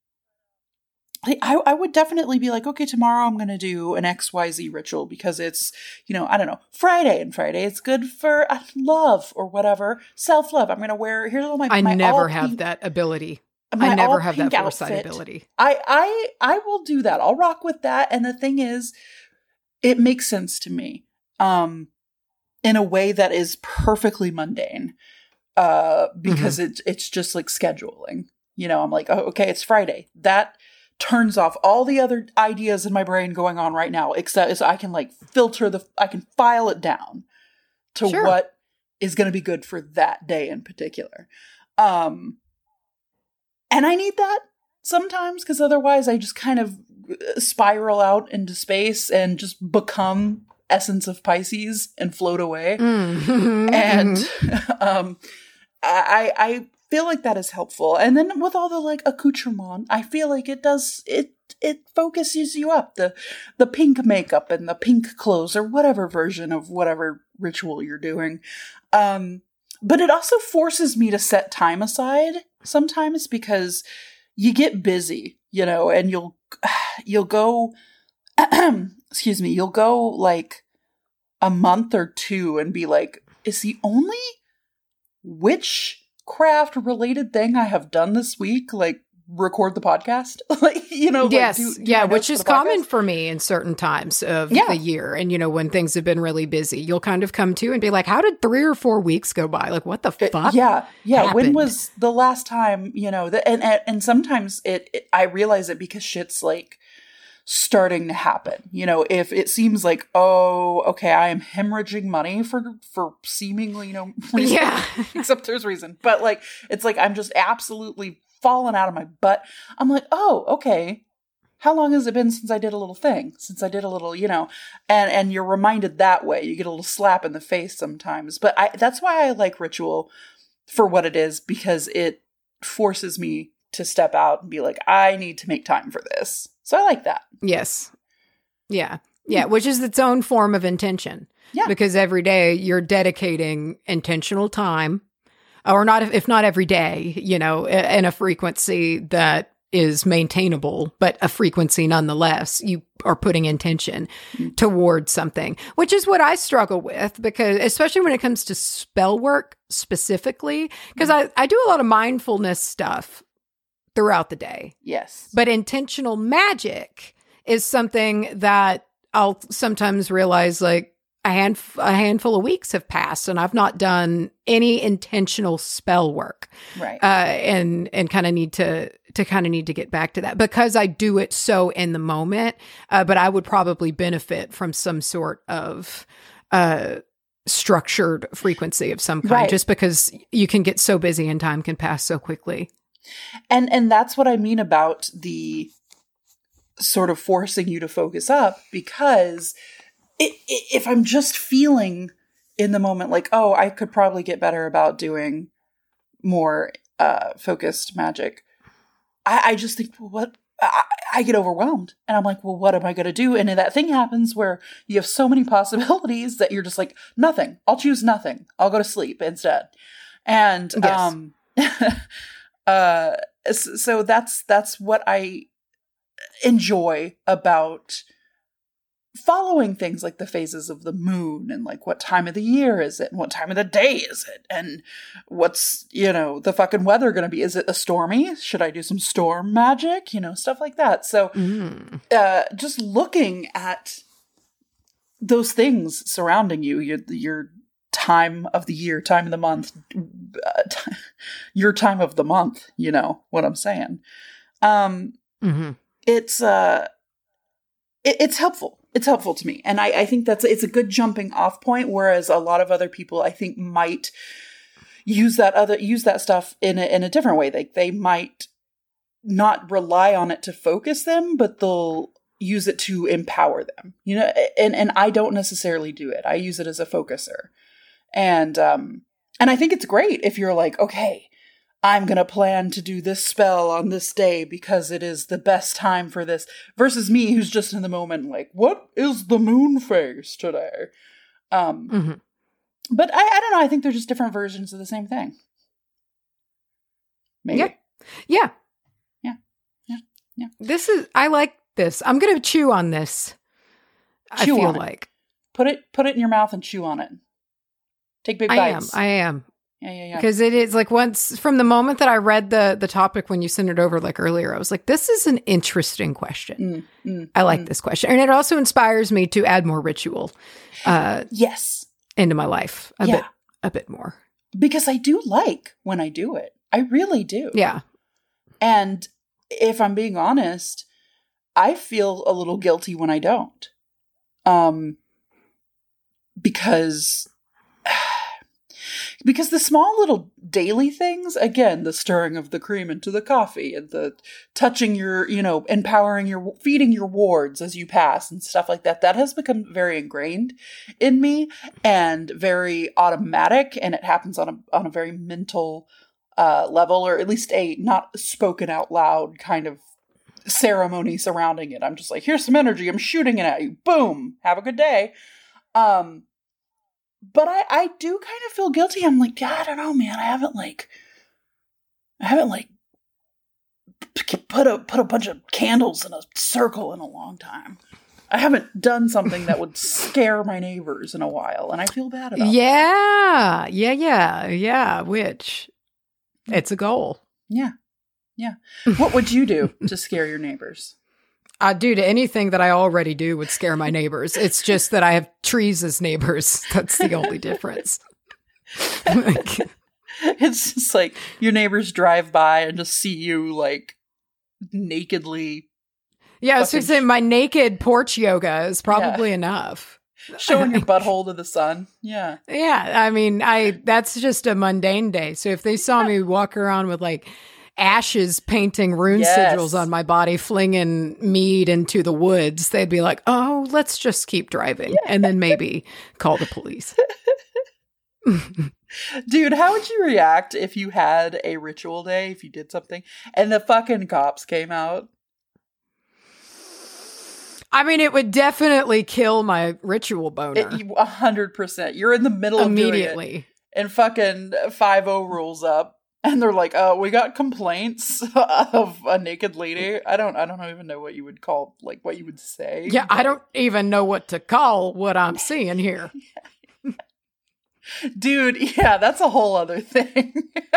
Speaker 2: I, I would definitely be like, okay, tomorrow I'm going to do an X Y Z ritual because it's, you know, I don't know, Friday, and Friday it's good for uh, love or whatever, self-love. I'm going to wear, here's all my,
Speaker 1: I
Speaker 2: my
Speaker 1: never have
Speaker 2: pink,
Speaker 1: that ability. I never have that foresight outfit. ability.
Speaker 2: I, I, I will do that. I'll rock with that. And the thing is, it makes sense to me, um, in a way that is perfectly mundane, uh, because mm-hmm. it, it's just like scheduling, you know, I'm like, oh, okay, it's Friday. That turns off all the other ideas in my brain going on right now, except so I can like filter the, I can file it down to sure. what is going to be good for that day in particular. Um, and I need that sometimes because otherwise I just kind of spiral out into space and just become Essence of Pisces and float away. Mm-hmm. And um, I, I feel like that is helpful. And then with all the like accoutrement, I feel like it does, it, it focuses you up. The, the pink makeup and the pink clothes or whatever version of whatever ritual you're doing. Um, but it also forces me to set time aside sometimes because you get busy, you know, and you'll, you'll go, excuse me, you'll go like a month or two and be like, is the only witch craft related thing I have done this week like record the podcast? Like, you know,
Speaker 1: yes,
Speaker 2: like, do, do
Speaker 1: yeah, which is common for me in certain times of yeah. the year. And, you know, when things have been really busy, you'll kind of come to and be like, how did three or four weeks go by? Like, what the fuck?
Speaker 2: It, yeah. Yeah.
Speaker 1: happened?
Speaker 2: When was the last time, you know, the, and, and, and sometimes it, it, I realize it because shit's like starting to happen. You know, if it seems like, oh, okay, I am hemorrhaging money for, for seemingly, you know, reason,
Speaker 1: yeah,
Speaker 2: except there's reason, but like, it's like, I'm just absolutely fallen out of my butt. I'm like, oh, okay. How long has it been since I did a little thing? Since I did a little, you know, and, and you're reminded that way. You get a little slap in the face sometimes. But I, that's why I like ritual for what it is, because it forces me to step out and be like, I need to make time for this. So I like that.
Speaker 1: Yes. Yeah. Yeah. Which is its own form of intention.
Speaker 2: Yeah.
Speaker 1: Because every day you're dedicating intentional time, or not, if not every day, you know, in a frequency that is maintainable, but a frequency nonetheless. You are putting intention mm-hmm. towards something, which is what I struggle with, because especially when it comes to spell work specifically, because mm-hmm. I, I do a lot of mindfulness stuff throughout the day.
Speaker 2: Yes.
Speaker 1: But intentional magic is something that I'll sometimes realize like a, hand, a handful of weeks have passed and I've not done any intentional spell work.
Speaker 2: Right.
Speaker 1: Uh, and and kind of need to to kind of need to get back to that because I do it so in the moment. Uh, but I would probably benefit from some sort of uh, structured frequency of some kind, right. just because you can get so busy and time can pass so quickly.
Speaker 2: And and that's what I mean about the sort of forcing you to focus up, because it, it, if I'm just feeling in the moment like, oh, I could probably get better about doing more uh, focused magic, I, I just think, well, what? I, I get overwhelmed and I'm like, well, what am I going to do? And then that thing happens where you have so many possibilities that you're just like, nothing. I'll choose nothing. I'll go to sleep instead. And yes. um Uh, so that's, that's what I enjoy about following things like the phases of the moon and like what time of the year is it and what time of the day is it and what's, you know, the fucking weather going to be. Is it a stormy? Should I do some storm magic? You know, stuff like that. So, mm. uh, just looking at those things surrounding you, your, your, time of the year, time of the month, uh, t- your time of the month, you know what I'm saying. Um, mm-hmm. It's, uh, it, it's helpful. It's helpful to me. And I, I think that's, it's a good jumping off point. Whereas a lot of other people, I think, might use that other, use that stuff in a, in a different way. Like they might not rely on it to focus them, but they'll use it to empower them, you know, and, and I don't necessarily do it. I use it as a focuser. And, um, and I think it's great if you're like, okay, I'm going to plan to do this spell on this day because it is the best time for this, versus me who's just in the moment like, what is the moon phase today? Um, mm-hmm. But I, I don't know. I think they're just different versions of the same thing. Maybe.
Speaker 1: Yeah. Yeah.
Speaker 2: Yeah. Yeah. Yeah.
Speaker 1: This is, I like this. I'm going to chew on this.
Speaker 2: Chew
Speaker 1: I feel
Speaker 2: on it.
Speaker 1: like.
Speaker 2: Put it, put it in your mouth and chew on it. Take big
Speaker 1: I
Speaker 2: bites.
Speaker 1: am. I am.
Speaker 2: Yeah, yeah, yeah.
Speaker 1: Because it is like once from the moment that I read the the topic when you sent it over like earlier, I was like, this is an interesting question.
Speaker 2: Mm, mm,
Speaker 1: I like
Speaker 2: mm.
Speaker 1: this question. And it also inspires me to add more ritual uh,
Speaker 2: Yes.
Speaker 1: into my life a
Speaker 2: Yeah.
Speaker 1: bit a bit more.
Speaker 2: Because I do like when I do it. I really do.
Speaker 1: Yeah.
Speaker 2: And if I'm being honest, I feel a little guilty when I don't. Um, because, because the small little daily things, again, the stirring of the cream into the coffee and the touching your, you know, empowering your, feeding your wards as you pass and stuff like that, that has become very ingrained in me and very automatic. And it happens on a, on a very mental uh, level, or at least a not spoken out loud kind of ceremony surrounding it. I'm just like, here's some energy. I'm shooting it at you. Boom. Have a good day. Um, but I, I do kind of feel guilty. I'm like, yeah, I don't know, man. I haven't like, I haven't like put a, put a bunch of candles in a circle in a long time. I haven't done something that would scare my neighbors in a while. And I feel bad about
Speaker 1: Yeah. That. Yeah. Yeah. Yeah. Which it's a goal.
Speaker 2: Yeah. Yeah. What would you do to scare your neighbors?
Speaker 1: I'd do to anything that I already do would scare my neighbors. It's just that I have trees as neighbors. That's the only difference.
Speaker 2: It's just like your neighbors drive by and just see you like nakedly.
Speaker 1: Yeah, I was going to say my naked porch yoga is probably
Speaker 2: Yeah.
Speaker 1: enough.
Speaker 2: Showing your butthole to the sun. Yeah.
Speaker 1: Yeah, I mean, I that's just a mundane day. So if they saw me walk around with like ashes painting rune
Speaker 2: Yes.
Speaker 1: sigils on my body, flinging mead into the woods, they'd be like, oh, let's just keep driving and then maybe call the police.
Speaker 2: Dude, how would you react if you had a ritual day, if you did something, and the fucking cops came out?
Speaker 1: I mean, it would definitely kill my ritual boner.
Speaker 2: A hundred percent. You're in the middle of doing
Speaker 1: Immediately.
Speaker 2: it, and fucking five oh rolls up. And they're like, "Oh, we got complaints of a naked lady." I don't, I don't even know what you would call, like, what you would say.
Speaker 1: Yeah, I don't even know what to call what I'm seeing here.
Speaker 2: Dude, yeah, that's a whole other thing.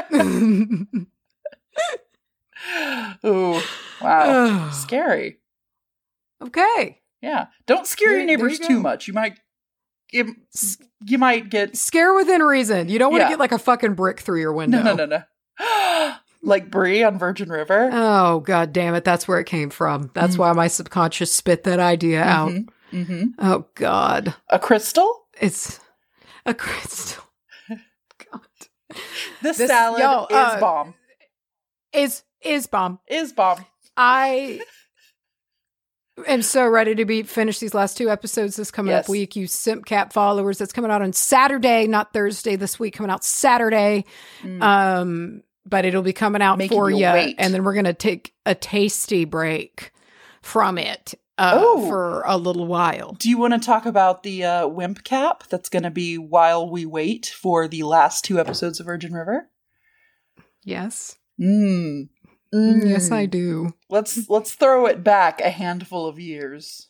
Speaker 2: Ooh, wow, scary.
Speaker 1: Okay,
Speaker 2: Yeah, don't scare
Speaker 1: There-
Speaker 2: your neighbors
Speaker 1: there you
Speaker 2: too
Speaker 1: go.
Speaker 2: much. You might, you, you might get
Speaker 1: scare within reason. You don't want to
Speaker 2: Yeah.
Speaker 1: get like a fucking brick through your window.
Speaker 2: no, no, no, no. Like Brie on Virgin River.
Speaker 1: Oh, god damn it. That's where it came from. That's
Speaker 2: Mm.
Speaker 1: why my subconscious spit that idea out.
Speaker 2: Mm-hmm.
Speaker 1: Oh, God.
Speaker 2: A crystal.
Speaker 1: It's a crystal. God.
Speaker 2: This,
Speaker 1: This-
Speaker 2: salad
Speaker 1: yo,
Speaker 2: is
Speaker 1: uh,
Speaker 2: bomb.
Speaker 1: Is, is bomb.
Speaker 2: Is bomb.
Speaker 1: I am so ready to be finish these last two episodes this coming
Speaker 2: Yes.
Speaker 1: up week. You Simpcap followers, that's coming out on Saturday, not Thursday this week, coming out Saturday.
Speaker 2: Mm.
Speaker 1: Um, but it'll be coming out
Speaker 2: Making
Speaker 1: for
Speaker 2: you
Speaker 1: you.
Speaker 2: wait.
Speaker 1: And then we're going to take a tasty break from it uh,
Speaker 2: Oh.
Speaker 1: for a little while.
Speaker 2: Do you want to talk about the uh, Wimp Cap that's going to be while we wait for the last two episodes of Virgin River?
Speaker 1: Yes.
Speaker 2: Mm.
Speaker 1: Mm, yes, I do.
Speaker 2: Let's let's throw it back a handful of years.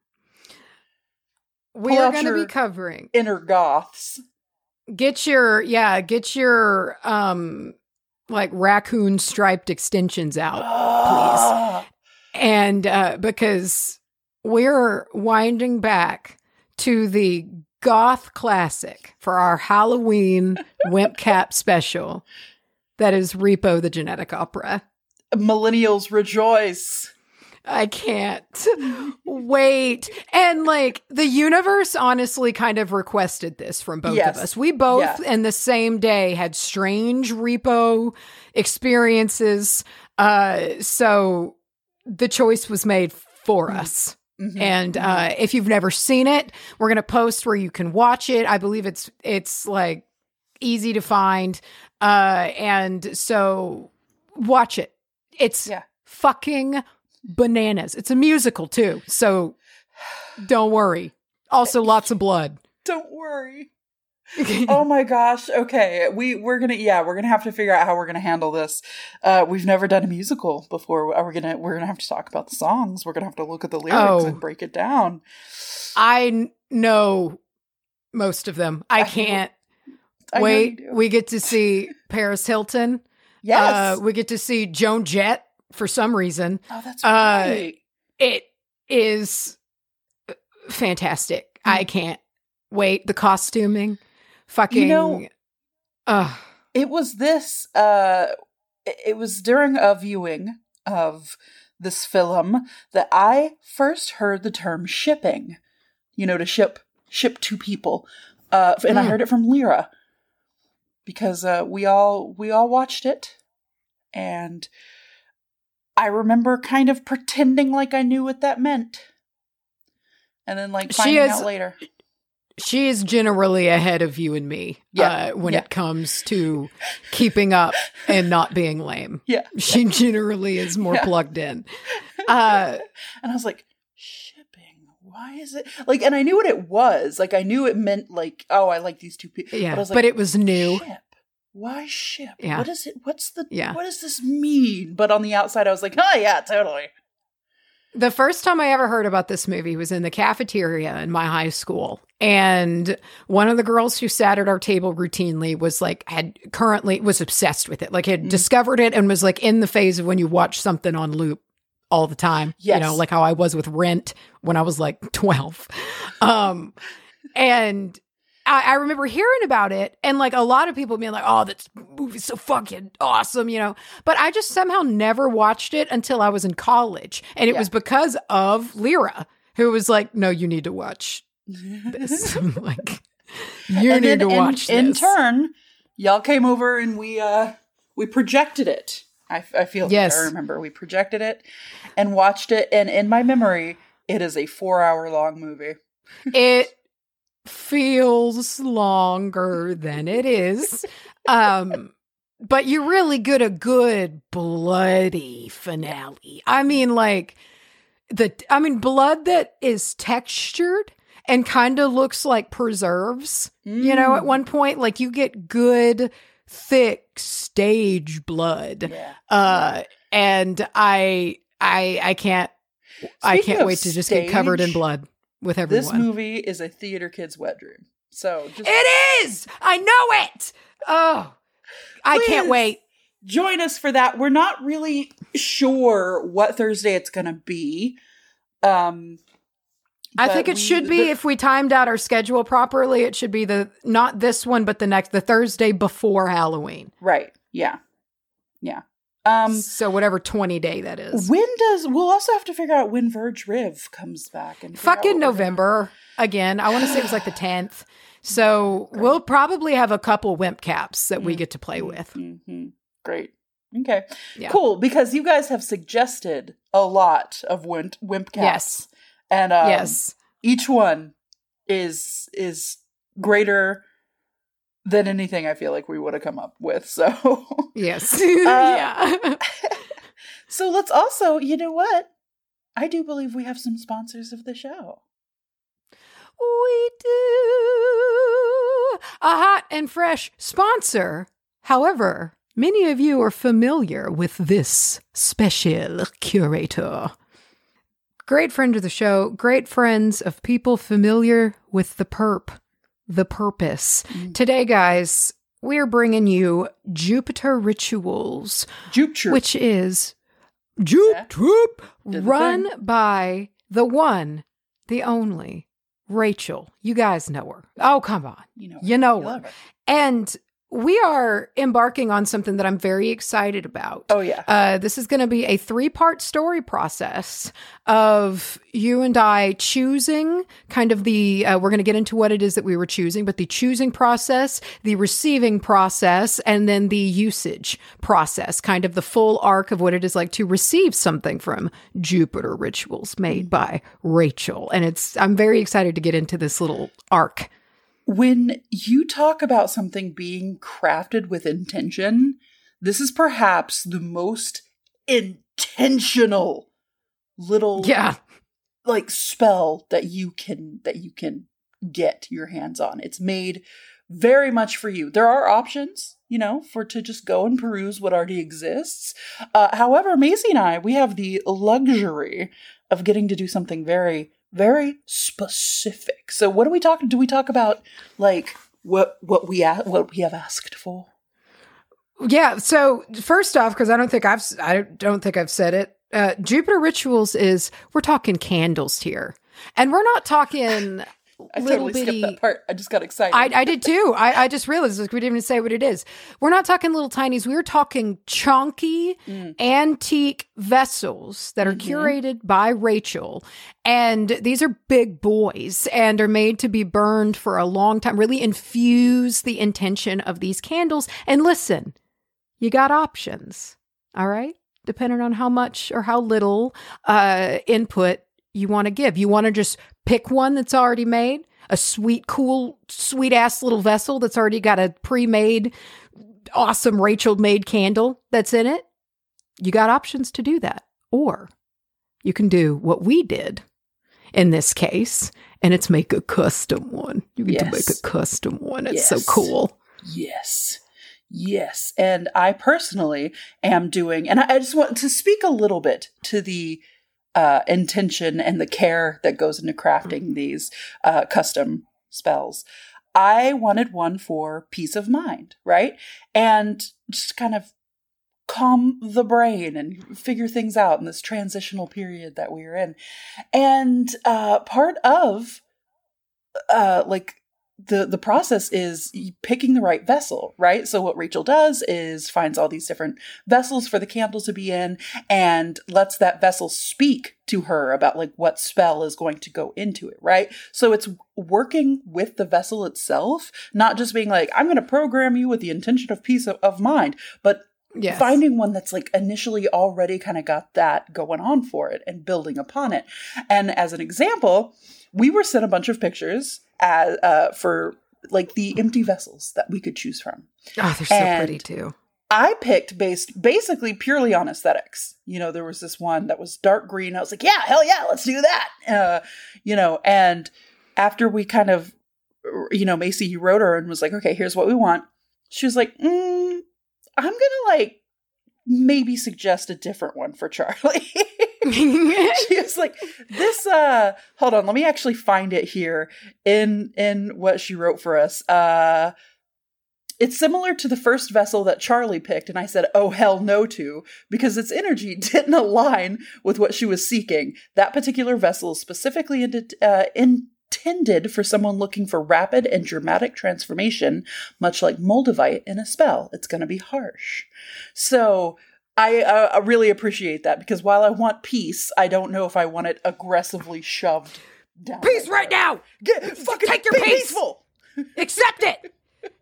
Speaker 1: We
Speaker 2: Pull
Speaker 1: are
Speaker 2: out
Speaker 1: going to
Speaker 2: your
Speaker 1: be covering.
Speaker 2: Inner goths.
Speaker 1: Get your, yeah, get your, um, like raccoon striped extensions out,
Speaker 2: Ah.
Speaker 1: And uh, because we're winding back to the goth classic for our Halloween Wimp Cap special, that is Repo the Genetic Opera.
Speaker 2: Millennials rejoice.
Speaker 1: I can't wait. And like the universe honestly kind of requested this from both
Speaker 2: Yes.
Speaker 1: of us. We both
Speaker 2: Yeah.
Speaker 1: in the same day had strange repo experiences. Uh, so the choice was made for
Speaker 2: Mhm.
Speaker 1: us.
Speaker 2: Mhm.
Speaker 1: And uh, if you've never seen it, we're going to post where you can watch it. I believe it's it's like easy to find. Uh, and so watch it. It's
Speaker 2: Yeah.
Speaker 1: fucking bananas. It's a musical too. So don't worry. Also lots of blood.
Speaker 2: Don't worry. Oh my gosh. Okay. We, we're gonna, yeah, we're gonna have to figure out how we're gonna handle this. Uh, we've never done a musical before. We're gonna, we're gonna have to talk about the songs. We're gonna have to look at the lyrics
Speaker 1: Oh.
Speaker 2: and break it down.
Speaker 1: I n- know most of them. I can't
Speaker 2: I know
Speaker 1: wait.
Speaker 2: you do.
Speaker 1: We get to see Paris Hilton.
Speaker 2: Yes.
Speaker 1: Uh, we get to see Joan Jett for some reason.
Speaker 2: Oh, that's
Speaker 1: Uh,
Speaker 2: right.
Speaker 1: It is fantastic.
Speaker 2: Mm.
Speaker 1: I can't wait. The costuming, fucking.
Speaker 2: You know,
Speaker 1: uh,
Speaker 2: it was this, uh, it it was during a viewing of this film that I first heard the term shipping, you know, to ship, ship two people. Uh, and I
Speaker 1: Mm.
Speaker 2: heard it from Lyra because, uh, we all, we all watched it, and I remember kind of pretending like I knew what that meant. And then like
Speaker 1: She
Speaker 2: finding
Speaker 1: is-
Speaker 2: out later.
Speaker 1: she is generally ahead of you and me
Speaker 2: Yeah,
Speaker 1: uh, when
Speaker 2: yeah.
Speaker 1: it comes to keeping up and not being lame.
Speaker 2: Yeah.
Speaker 1: She generally is more
Speaker 2: Yeah.
Speaker 1: plugged in. Uh,
Speaker 2: And I was like, shipping? Why is it? Like, and I knew what it was. Like, I knew it meant like, oh, I like these two people.
Speaker 1: yeah,
Speaker 2: But, I was like,
Speaker 1: but it was new.
Speaker 2: Ship? Why ship?
Speaker 1: Yeah.
Speaker 2: What is it? What's the,
Speaker 1: Yeah.
Speaker 2: what does this mean? But on the outside, I was like, oh yeah, totally.
Speaker 1: The first time I ever heard about this movie was in the cafeteria in my high school. And one of the girls who sat at our table routinely was like, had currently, was obsessed with it. Like had
Speaker 2: Mm.
Speaker 1: discovered it and was like in the phase of when you watch something on loop all the time.
Speaker 2: Yes.
Speaker 1: You know, like how I was with Rent when I was like twelve. Um, and I, I remember hearing about it and like a lot of people being like, oh, that movie's so fucking awesome, you know, but I just somehow never watched it until I was in college. And it
Speaker 2: Yeah.
Speaker 1: was because of Lyra, who was like, no, you need to watch this. I'm like, you
Speaker 2: And
Speaker 1: need
Speaker 2: then
Speaker 1: to
Speaker 2: in,
Speaker 1: watch
Speaker 2: in
Speaker 1: this.
Speaker 2: turn, y'all came over and we, uh, we projected it. I, I feel like
Speaker 1: Yes.
Speaker 2: I remember we projected it and watched it. And in my memory, it is a four hour long movie.
Speaker 1: It feels longer than it is. Um, but you really get a good bloody finale. I mean, like the, I mean, blood that is textured and kind of looks like preserves, you know, at
Speaker 2: Mm.
Speaker 1: one point, like you get good, thick stage blood.
Speaker 2: Yeah.
Speaker 1: Uh, and I, I, I can't, I
Speaker 2: Speaking
Speaker 1: can't
Speaker 2: of
Speaker 1: wait to just get covered in
Speaker 2: stage,
Speaker 1: blood with
Speaker 2: This
Speaker 1: everyone.
Speaker 2: movie is a theater kid's wet dream. So just
Speaker 1: It is! I know it! Oh, I can't
Speaker 2: Please.
Speaker 1: wait.
Speaker 2: join us for that. We're not really sure what Thursday it's going to be. Um,
Speaker 1: I
Speaker 2: but
Speaker 1: think it
Speaker 2: we-
Speaker 1: should be,
Speaker 2: the-
Speaker 1: if we timed out our schedule properly, it should be the, not this one, but the next, the Thursday before Halloween.
Speaker 2: right. Yeah. Yeah. Um,
Speaker 1: So whatever twenty day that is.
Speaker 2: when does, we'll also have to figure out when Verge Riv comes back. And figure out
Speaker 1: Fucking
Speaker 2: what we're gonna-
Speaker 1: November. Again, I want to say it was like the tenth. So we'll probably have a couple wimp caps that we get to play with.
Speaker 2: hmm Great. Okay.
Speaker 1: Yeah.
Speaker 2: Cool. Because you guys have suggested a lot of wimp, wimp cats.
Speaker 1: Yes.
Speaker 2: And um,
Speaker 1: Yes.
Speaker 2: each one is is greater than anything I feel like we would have come up with. So
Speaker 1: Yes.
Speaker 2: Uh,
Speaker 1: yeah.
Speaker 2: so let's also, you know what? I do believe we have some sponsors of the show.
Speaker 1: We do. A hot and fresh sponsor. However, many of you are familiar with this special curator. Great friend of the show, great friends of people familiar with the perp, the purpose.
Speaker 2: Mm.
Speaker 1: Today, guys, we're bringing you Jupiter Rituals,
Speaker 2: Juke Troop.
Speaker 1: which is Jupe
Speaker 2: Yeah.
Speaker 1: Troop,
Speaker 2: Did the
Speaker 1: run
Speaker 2: thing.
Speaker 1: by the one, the only, Rachel. You guys know her. Oh, come on.
Speaker 2: you know,
Speaker 1: You know
Speaker 2: you
Speaker 1: her.
Speaker 2: love it.
Speaker 1: And we are embarking on something that I'm very excited about.
Speaker 2: Oh yeah.
Speaker 1: Uh, this is going to be a three-part story process of you and I choosing kind of the, uh, we're going to get into what it is that we were choosing, but the choosing process, the receiving process, and then the usage process, kind of the full arc of what it is like to receive something from Jupiter Rituals made by Rachel. And it's, I'm very excited to get into this little arc.
Speaker 2: When you talk about something being crafted with intention, this is perhaps the most intentional little
Speaker 1: Yeah.
Speaker 2: like spell that you can that you can get your hands on. It's made very much for you. There are options, you know, for to just go and peruse what already exists. Uh, however, Maisie and I, we have the luxury of getting to do something very, very specific. So what do we talk? Do we talk about like what what we a- what we have asked for?
Speaker 1: Yeah. So first off, because I don't think I've I don't think I've said it. Uh, Jupiter Rituals is we're talking candles here, and we're not talking.
Speaker 2: I
Speaker 1: little
Speaker 2: totally
Speaker 1: bitty,
Speaker 2: skipped that part. I just got excited.
Speaker 1: I, I did too. I, I just realized like, we didn't even say what it is. We're not talking little tinies. We're talking chunky, mm. antique vessels that are mm-hmm. curated by Rachel. And these are big boys and are made to be burned for a long time. Really infuse the intention of these candles. And listen, you got options. All right? Depending on how much or how little uh, input you want to give. You want to just pick one that's already made, a sweet, cool, sweet ass little vessel that's already got a pre-made, awesome Rachel made candle that's in it. You got options to do that. Or you can do what we did in this case, and it's make a custom one. You get yes. to make a custom one. It's yes. so cool.
Speaker 2: Yes. Yes. And I personally am doing, and I just want to speak a little bit to the Uh, intention and the care that goes into crafting these uh, custom spells. I wanted one for peace of mind, right? And just kind of calm the brain and figure things out in this transitional period that we are in. And uh, part of uh, like the the process is picking the right vessel, right? So what Rachel does is finds all these different vessels for the candle to be in and lets that vessel speak to her about like what spell is going to go into it, right? So it's working with the vessel itself, not just being like, I'm going to program you with the intention of peace of, of mind, but yes. finding one that's like initially already kind of got that going on for it and building upon it. And as an example, we were sent a bunch of pictures As, uh, for like the empty vessels that we could choose from.
Speaker 1: Oh, they're so and pretty too.
Speaker 2: I picked based basically purely on aesthetics. You know, there was this one that was dark green. I was like, yeah, hell yeah, let's do that. Uh, you know, and after we kind of, you know, Macy wrote her and was like, okay, here's what we want. She was like, mm, I'm going to like maybe suggest a different one for Charlie. She was like, this, uh, hold on, let me actually find it here in, in what she wrote for us. Uh, it's similar to the first vessel that Charlie picked. And I said, oh, hell no to, because its energy didn't align with what she was seeking. That particular vessel is specifically in, uh, intended for someone looking for rapid and dramatic transformation, much like Moldavite in a spell. It's going to be harsh. So I uh, really appreciate that, because while I want peace, I don't know if I want it aggressively shoved down.
Speaker 1: Peace right now!
Speaker 2: Get, fucking take your peace! Peaceful!
Speaker 1: Accept it!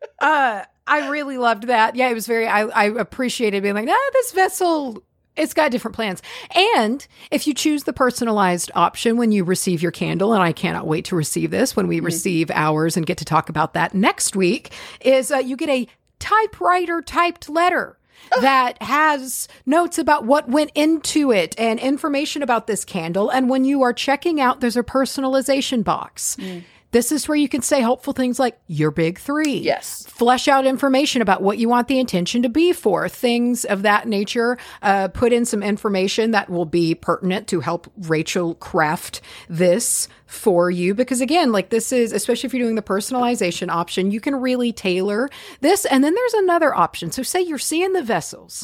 Speaker 1: uh, I really loved that. Yeah, it was very, I, I appreciated being like, ah, this vessel, it's got different plans. And if you choose the personalized option when you receive your candle, and I cannot wait to receive this when we mm-hmm. receive ours and get to talk about that next week, is uh, you get a typewriter typed letter that has notes about what went into it and information about this candle. And when you are checking out, there's a personalization box. Mm. This is where you can say helpful things like your big three.
Speaker 2: Yes.
Speaker 1: Flesh out information about what you want the intention to be for. Things of that nature. Uh, put in some information that will be pertinent to help Rachel craft this for you. Because again, like this is, especially if you're doing the personalization option, you can really tailor this. And then there's another option. So say you're seeing the vessels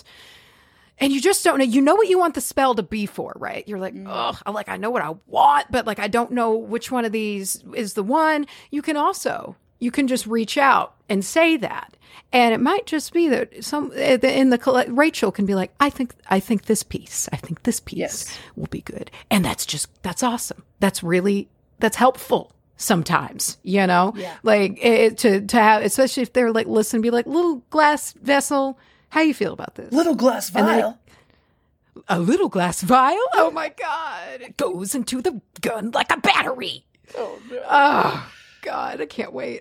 Speaker 1: and you just don't know, you know what you want the spell to be for, right? You're like, oh, I like, I know what I want, but like, I don't know which one of these is the one. You can also, you can just reach out and say that. And it might just be that some in the, Rachel can be like, I think, I think this piece, I think this piece yes. will be good. And that's just, that's awesome. That's really, that's helpful sometimes, you know,
Speaker 2: yeah.
Speaker 1: like it, to, to have, especially if they're like, listen, be like, little glass vessel. How you feel about this?
Speaker 2: Little glass vial.
Speaker 1: Then, a little glass vial? Oh my God. It goes into the gun like a battery.
Speaker 2: Oh no.
Speaker 1: Oh God, I can't wait.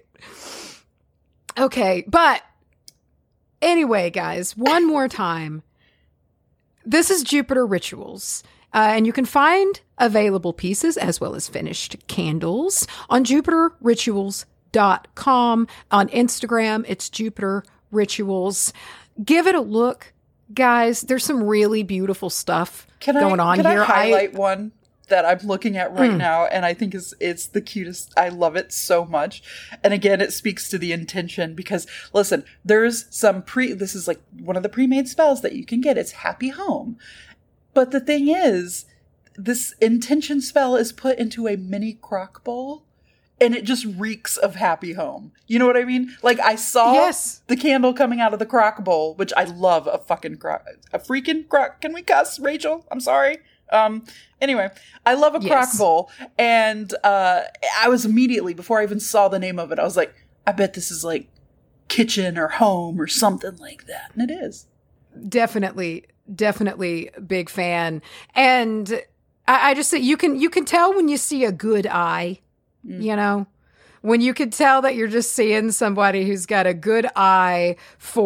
Speaker 1: Okay, but anyway, guys, one more time. This is Jupiter Rituals. Uh, and you can find available pieces as well as finished candles on jupiter rituals dot com. On Instagram, it's Jupiter Rituals. Give it a look, guys. There's some really beautiful stuff
Speaker 2: can
Speaker 1: going
Speaker 2: I,
Speaker 1: on
Speaker 2: can
Speaker 1: here.
Speaker 2: I highlight I, one that I'm looking at right mm. now, and I think is it's the cutest. I love it so much. And again, it speaks to the intention because, listen, there's some pre, this is like one of the pre-made spells that you can get. It's Happy Home. But the thing is, this intention spell is put into a mini crock bowl, and it just reeks of Happy Home. You know what I mean? Like, I saw
Speaker 1: yes.
Speaker 2: the candle coming out of the crock bowl, which I love a fucking crock, a freaking crock. Can we cuss, Rachel? I'm sorry. Um, anyway, I love a yes. crock bowl. And, uh, I was immediately, before I even saw the name of it, I was like, I bet this is like kitchen or home or something like that. And it is.
Speaker 1: Definitely, definitely big fan. And I, I just say you can, you can tell when you see a good eye, mm. you know, when you can tell that you're just seeing somebody who's got a good eye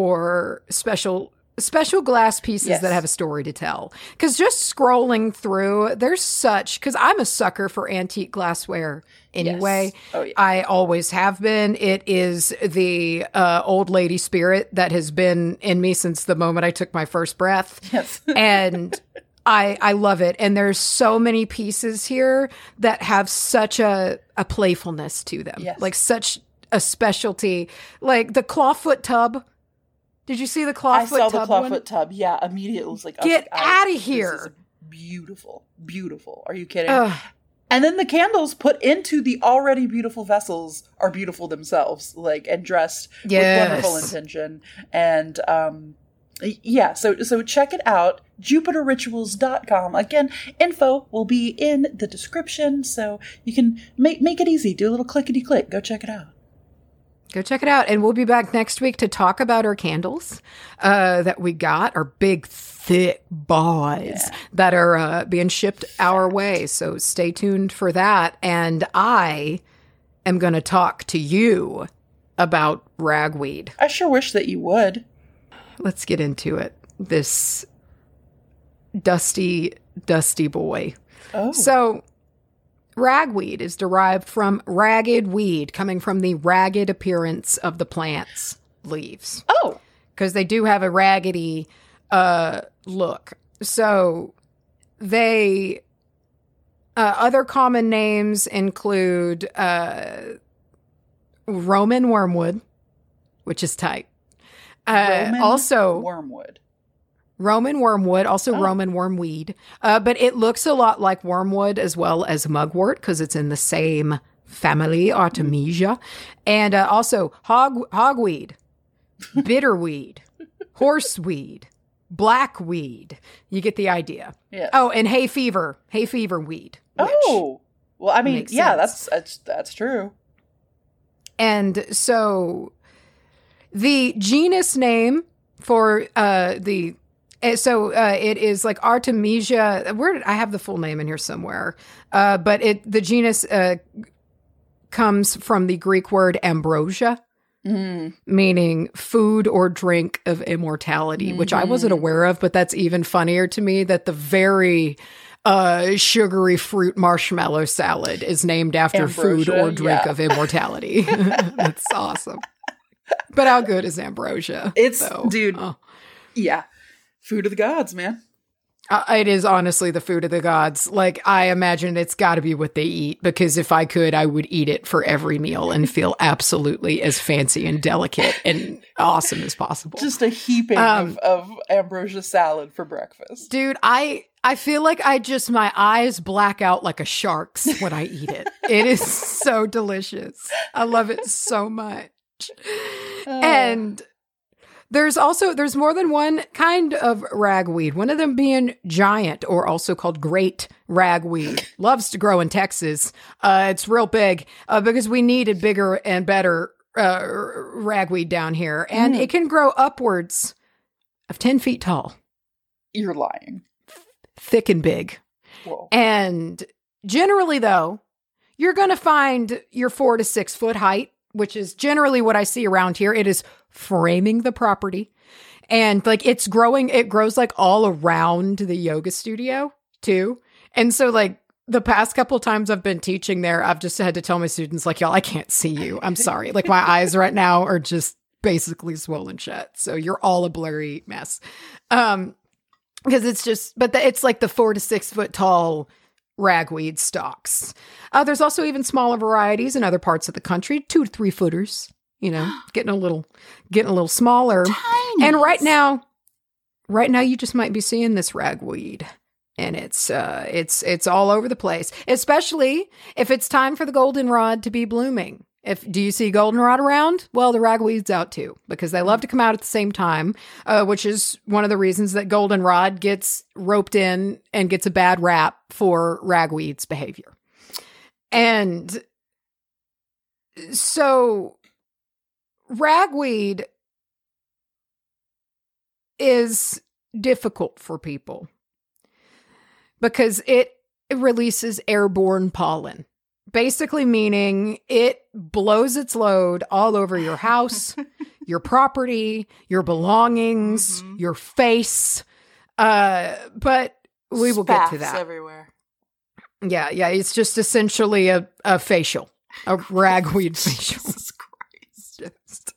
Speaker 1: for special special glass pieces yes. that have a story to tell. Because just scrolling through, there's such, because I'm a sucker for antique glassware anyway.
Speaker 2: Yes. Oh, yeah.
Speaker 1: I always have been. It is the uh, old lady spirit that has been in me since the moment I took my first breath.
Speaker 2: Yes.
Speaker 1: And I I love it. And there's so many pieces here that have such a, a playfulness to them.
Speaker 2: Yes.
Speaker 1: Like such a specialty. Like the clawfoot tub. Did you see the clawfoot tub?
Speaker 2: I saw the clawfoot
Speaker 1: one?
Speaker 2: tub. Yeah, immediately it was like,
Speaker 1: get
Speaker 2: like,
Speaker 1: out of here!
Speaker 2: This is beautiful, beautiful. Are you kidding?
Speaker 1: Ugh.
Speaker 2: And then the candles put into the already beautiful vessels are beautiful themselves, like and dressed
Speaker 1: yes.
Speaker 2: with wonderful intention. And um, yeah, so so check it out, jupiter rituals dot com. Again, info will be in the description, so you can make make it easy. Do a little clickety click. Go check it out.
Speaker 1: Go check it out. And we'll be back next week to talk about our candles uh, that we got, our big, thick boys yeah. that are uh, being shipped our way. So stay tuned for that. And I am going to talk to you about ragweed.
Speaker 2: I sure wish that you would.
Speaker 1: Let's get into it. This dusty, dusty boy.
Speaker 2: Oh.
Speaker 1: So ragweed is derived from ragged weed, coming from the ragged appearance of the plant's leaves.
Speaker 2: Oh.
Speaker 1: Because they do have a raggedy uh, look. So they, uh, other common names include uh, Roman wormwood, which is tight. Uh,
Speaker 2: Roman
Speaker 1: also,
Speaker 2: wormwood.
Speaker 1: Roman wormwood, also
Speaker 2: oh.
Speaker 1: Roman wormweed. Uh, but it looks a lot like wormwood as well as mugwort because it's in the same family, Artemisia. And uh, also hog hogweed, bitterweed, horseweed, blackweed. You get the idea.
Speaker 2: Yes.
Speaker 1: Oh, and hay fever, hay fever weed.
Speaker 2: Oh, well, I mean, yeah, that's, that's that's true.
Speaker 1: And so the genus name for uh, the So uh, it is like Artemisia. Where did I have the full name in here somewhere? Uh, but it the genus uh, comes from the Greek word ambrosia,
Speaker 2: mm.
Speaker 1: meaning food or drink of immortality, mm-hmm. which I wasn't aware of. But that's even funnier to me that the very uh, sugary fruit marshmallow salad is named after
Speaker 2: ambrosia,
Speaker 1: food or drink
Speaker 2: yeah.
Speaker 1: of immortality. That's awesome. But how good is ambrosia?
Speaker 2: It's
Speaker 1: though?
Speaker 2: dude.
Speaker 1: Oh.
Speaker 2: Yeah. Food of the gods, man.
Speaker 1: Uh, it is honestly the food of the gods. Like, I imagine it's got to be what they eat, because if I could, I would eat it for every meal and feel absolutely as fancy and delicate and awesome as possible.
Speaker 2: Just a heaping um, of, of ambrosia salad for breakfast.
Speaker 1: Dude, I I feel like I just, my eyes black out like a shark's when I eat it. It is so delicious. I love it so much. Uh. And There's also, there's more than one kind of ragweed, one of them being giant, or also called great ragweed. Loves to grow in Texas. Uh, it's real big uh, because we needed bigger and better uh, ragweed down here. And mm. it can grow upwards of ten feet tall.
Speaker 2: You're lying.
Speaker 1: Thick and big.
Speaker 2: Whoa. And
Speaker 1: generally, though, you're going to find your four to six foot height, which is generally what I see around here. It is framing the property, and like it's growing, it grows like all around the yoga studio too. And so like the past couple times I've been teaching there, I've just had to tell my students, like, y'all, I can't see you. I'm sorry. Like, my eyes right now are just basically swollen shut. So you're all a blurry mess. Um, because it's just, but the, it's like the four to six foot tall ragweed stalks. Uh, there's also even smaller varieties in other parts of the country, two to three footers, you know, getting a little, getting a little smaller.
Speaker 2: Tiny.
Speaker 1: And right now, right now, you just might be seeing this ragweed. And it's uh, it's it's all over the place, especially if it's time for the goldenrod to be blooming. If do you see goldenrod around? Well, the ragweed's out too, because they love to come out at the same time, uh, which is one of the reasons that goldenrod gets roped in and gets a bad rap for ragweed's behavior. And so ragweed is difficult for people, because it releases airborne pollen, basically meaning it blows its load all over your house, your property, your belongings, mm-hmm. your face. Uh, but we will get to that.
Speaker 2: Everywhere.
Speaker 1: Yeah, yeah. It's just essentially a, a facial, a ragweed facial.
Speaker 2: Jesus Christ.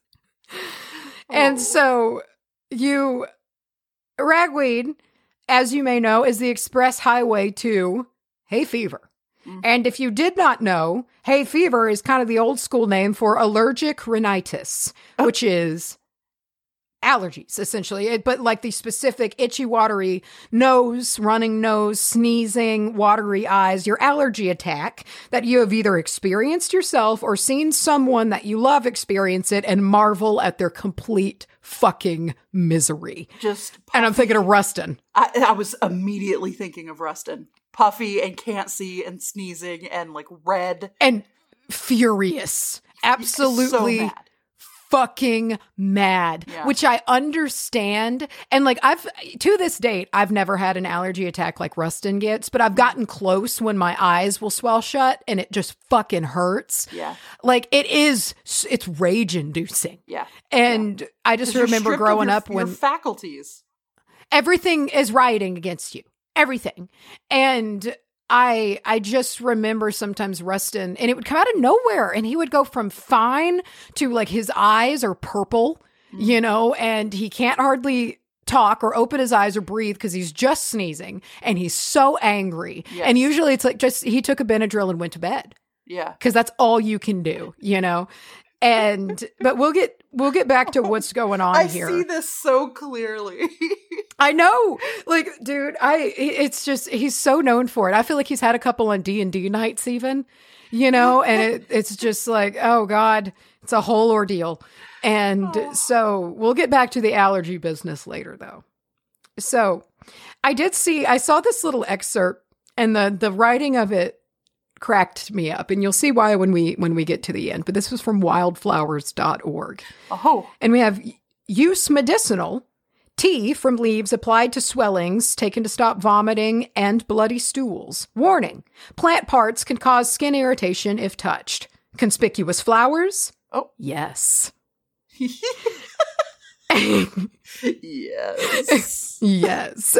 Speaker 1: And
Speaker 2: oh.
Speaker 1: so you, ragweed, as you may know, is the express highway to hay fever. Mm-hmm. And if you did not know, hay fever is kind of the old school name for allergic rhinitis, oh. which is allergies, essentially. It, but like the specific itchy, watery nose, running nose, sneezing, watery eyes, your allergy attack that you have either experienced yourself or seen someone that you love experience it and marvel at their complete fucking misery.
Speaker 2: Just puffy.
Speaker 1: And I'm thinking of Rustin.
Speaker 2: I, I was immediately thinking of Rustin. Puffy and can't see and sneezing and like red.
Speaker 1: And furious. Absolutely.
Speaker 2: So mad.
Speaker 1: Fucking mad,
Speaker 2: yeah.
Speaker 1: Which I understand. And like I've, to this date, I've never had an allergy attack like Rustin gets, but I've gotten close when my eyes will swell shut and it just fucking hurts.
Speaker 2: Yeah.
Speaker 1: Like it is, it's rage inducing.
Speaker 2: Yeah.
Speaker 1: And
Speaker 2: yeah.
Speaker 1: I just remember growing
Speaker 2: your,
Speaker 1: up when
Speaker 2: your faculties,
Speaker 1: everything is rioting against you, everything. And I I just remember sometimes Rustin, and it would come out of nowhere, and he would go from fine to like his eyes are purple, mm-hmm. you know, and he can't hardly talk or open his eyes or breathe because he's just sneezing, and he's so angry. Yes. And usually it's like just he took a Benadryl and went to bed.
Speaker 2: Yeah.
Speaker 1: Because that's all you can do, you know? And but we'll get we'll get back to what's going on
Speaker 2: I
Speaker 1: here.
Speaker 2: I see this so clearly.
Speaker 1: I know, like, dude, I it's just he's so known for it. I feel like he's had a couple on D and D nights, even, you know, and it, it's just like, oh God, it's a whole ordeal. And oh. so we'll get back to the allergy business later, though. So I did see, I saw this little excerpt, and the the writing of it cracked me up, and you'll see why when we when we get to the end. But this was from wildflowers dot org.
Speaker 2: Oh.
Speaker 1: And we have use medicinal tea from leaves applied to swellings, taken to stop vomiting and bloody stools. Warning: plant parts can cause skin irritation if touched. Conspicuous flowers?
Speaker 2: Oh.
Speaker 1: Yes.
Speaker 2: Yes.
Speaker 1: Yes.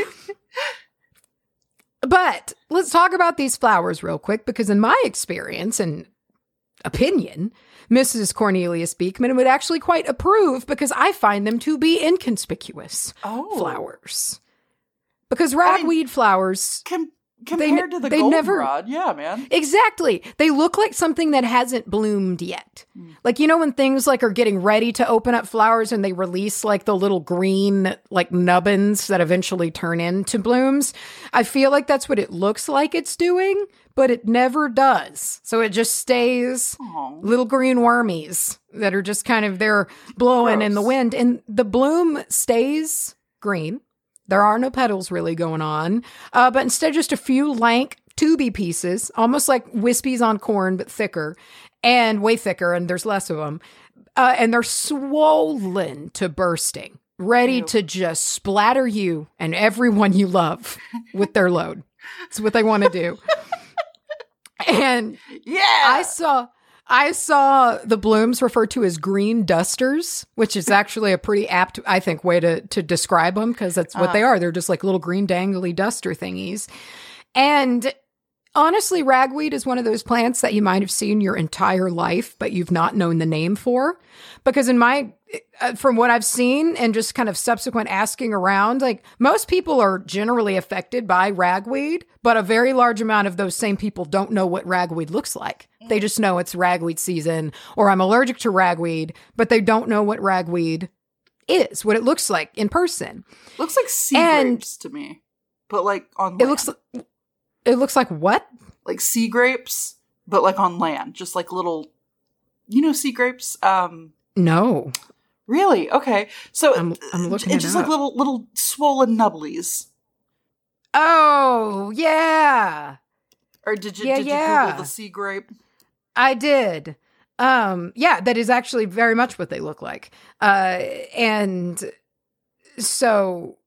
Speaker 1: But let's talk about these flowers real quick, because in my experience and opinion, Missus Cornelius Beekman would actually quite approve, because I find them to be inconspicuous
Speaker 2: oh.
Speaker 1: flowers. Because ragweed I mean, flowers...
Speaker 2: Com- compared they, to the goldenrod, yeah, man.
Speaker 1: Exactly. They look like something that hasn't bloomed yet. Mm. Like, you know, when things like are getting ready to open up flowers and they release like the little green like nubbins that eventually turn into blooms. I feel like that's what it looks like it's doing, but it never does. So it just stays Aww. Little green wormies that are just kind of there blowing Gross. In the wind. And the bloom stays green. There are no petals really going on, uh, but instead just a few lank, tubey pieces, almost like wispies on corn, but thicker, and way thicker, and there's less of them. Uh, and they're swollen to bursting, ready Ew. To just splatter you and everyone you love with their load. That's what they want to do. And
Speaker 2: yeah,
Speaker 1: I saw... I saw the blooms referred to as green dusters, which is actually a pretty apt, I think, way to, to describe them, because that's what uh, they are. They're just like little green dangly duster thingies. And honestly, ragweed is one of those plants that you might have seen your entire life, but you've not known the name for. Because in my, uh, from what I've seen and just kind of subsequent asking around, like most people are generally affected by ragweed, but a very large amount of those same people don't know what ragweed looks like. They just know it's ragweed season, or I'm allergic to ragweed, but they don't know what ragweed is, what it looks like in person.
Speaker 2: Looks like sea
Speaker 1: And-
Speaker 2: grapes to me, but like on land.
Speaker 1: It looks, it looks like what?
Speaker 2: like sea grapes, but like on land, just like little, you know, sea grapes. Um,
Speaker 1: No.
Speaker 2: really? Okay, so
Speaker 1: I'm- I'm looking
Speaker 2: it's
Speaker 1: it
Speaker 2: just
Speaker 1: up.
Speaker 2: like little little swollen nubblies.
Speaker 1: Oh, yeah.
Speaker 2: Or did you
Speaker 1: Yeah,
Speaker 2: did you
Speaker 1: yeah.
Speaker 2: Google the sea grape?
Speaker 1: I did. Um, yeah, that is actually very much what they look like. Uh, and so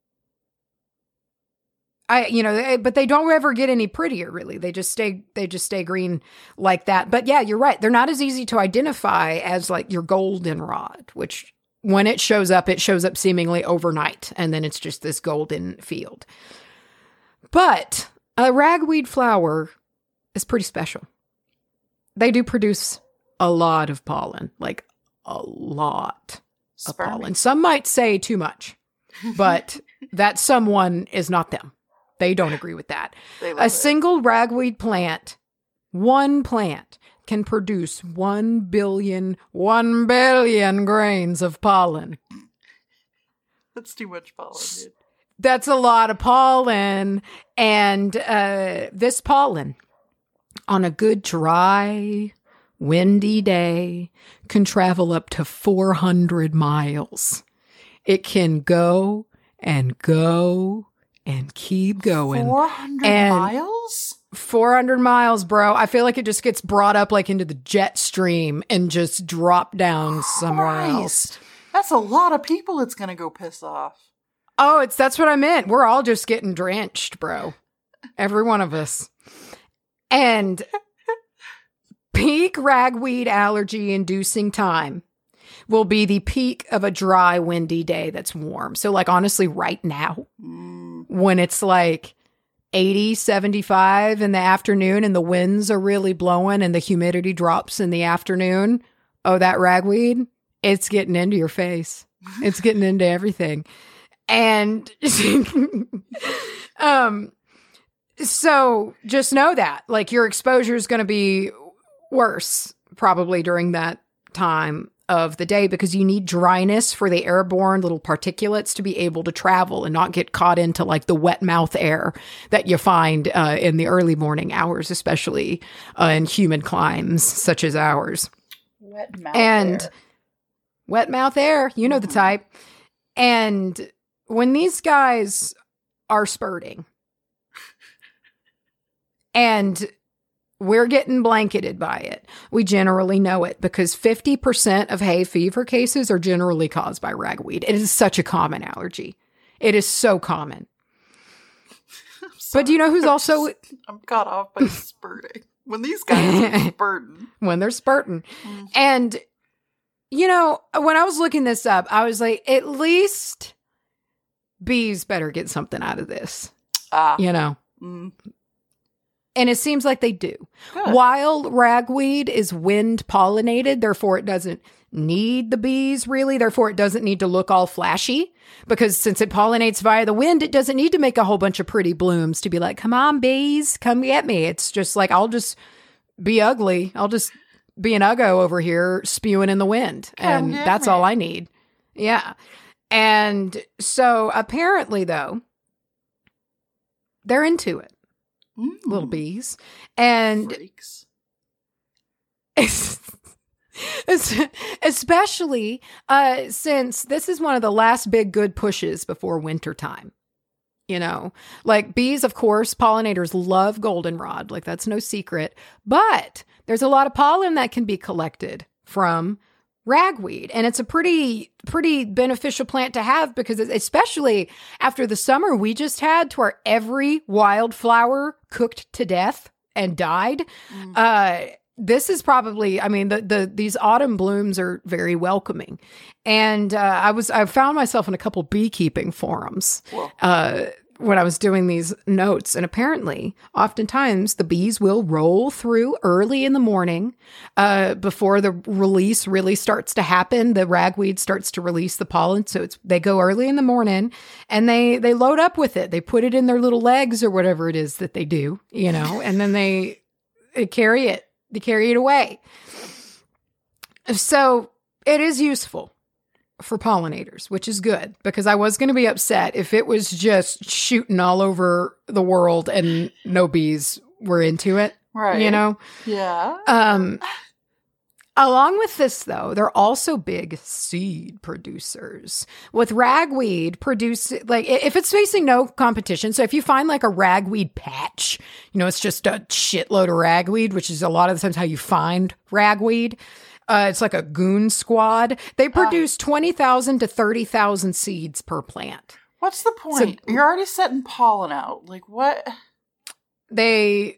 Speaker 1: I, you know, they- but they don't ever get any prettier, really. They just stay, they just stay green like that. But yeah, you're right. They're not as easy to identify as like your goldenrod, which when it shows up, it shows up seemingly overnight. And then it's just this golden field. But a ragweed flower is pretty special. They do produce a lot of pollen, like a lot of
Speaker 2: Sperm.
Speaker 1: pollen. Some might say too much, but that someone is not them. They don't agree with that.
Speaker 2: They love
Speaker 1: A
Speaker 2: it.
Speaker 1: single ragweed plant, one plant, can produce one billion, one billion grains of pollen.
Speaker 2: That's too much pollen, dude.
Speaker 1: That's a lot of pollen. And uh, this pollen, on a good dry, windy day, can travel up to four hundred miles. It can go and go and keep going.
Speaker 2: Four hundred
Speaker 1: And-
Speaker 2: miles.
Speaker 1: four hundred miles, bro. I feel like it just gets brought up like into the jet stream and just dropped down somewhere else.
Speaker 2: Christ. That's a lot of people it's gonna go piss off.
Speaker 1: Oh, it's that's what I meant. We're all just getting drenched, bro. Every one of us. And peak ragweed allergy inducing time will be the peak of a dry, windy day that's warm. So, like, honestly, right now,
Speaker 2: Mm.
Speaker 1: when it's like eighty, seventy-five in the afternoon and the winds are really blowing and the humidity drops in the afternoon, oh, that ragweed, it's getting into your face. It's getting into everything. And um, so just know that, like, your exposure is going to be worse probably during that time of the day because you need dryness for the airborne little particulates to be able to travel and not get caught into like the wet mouth air that you find uh, in the early morning hours, especially uh, in humid climes such as ours.
Speaker 2: Wet mouth
Speaker 1: And
Speaker 2: air.
Speaker 1: wet mouth air, you know the type. And when these guys are spurting and we're getting blanketed by it, we generally know it because fifty percent of hay fever cases are generally caused by ragweed. It is such a common allergy. It is so common. But do you know who's also
Speaker 2: I'm caught off by spurting. When these guys are spurting.
Speaker 1: when they're spurting?
Speaker 2: Mm.
Speaker 1: And, you know, when I was looking this up, I was like, at least bees better get something out of this,
Speaker 2: Ah.
Speaker 1: you know?
Speaker 2: Mm.
Speaker 1: And it seems like they do.
Speaker 2: Good.
Speaker 1: Wild ragweed is wind pollinated, therefore it doesn't need the bees really, therefore it doesn't need to look all flashy because since it pollinates via the wind, it doesn't need to make a whole bunch of pretty blooms to be like, come on bees, come get me. It's just like, I'll just be ugly. I'll just be an uggo over here spewing in the wind.
Speaker 2: Come
Speaker 1: and
Speaker 2: get
Speaker 1: that's
Speaker 2: me.
Speaker 1: all I need. Yeah. And so apparently though, they're into it.
Speaker 2: Mm.
Speaker 1: Little bees. And
Speaker 2: Freaks.
Speaker 1: especially uh, since this is one of the last big good pushes before wintertime. You know, like bees, of course, pollinators love goldenrod. Like that's no secret. But there's a lot of pollen that can be collected from ragweed. And it's a pretty, pretty beneficial plant to have because it's, especially after the summer we just had to where every wildflower cooked to death and died.
Speaker 2: Mm.
Speaker 1: Uh, this is probably, I mean, the, the, these autumn blooms are very welcoming. And, uh, I was, I found myself in a couple beekeeping forums,
Speaker 2: Well,
Speaker 1: uh, when I was doing these notes, and apparently, oftentimes the bees will roll through early in the morning uh, before the release really starts to happen. The ragweed starts to release the pollen, so it's they go early in the morning, and they they load up with it. They put it in their little legs or whatever it is that they do, you know, and then they, they carry it. They carry it away. So it is useful for pollinators, which is good, because I was going to be upset if it was just shooting all over the world and no bees were into it.
Speaker 2: Right.
Speaker 1: You know?
Speaker 2: Yeah.
Speaker 1: Um, along with this, though, they're also big seed producers. With ragweed produce, like, if it's facing no competition, so if you find like a ragweed patch, you know, it's just a shitload of ragweed, which is a lot of the times how you find ragweed. Uh, it's like a goon squad. They produce uh, twenty thousand to thirty thousand seeds per plant.
Speaker 2: What's the point? So, you're already setting pollen out. Like, what?
Speaker 1: They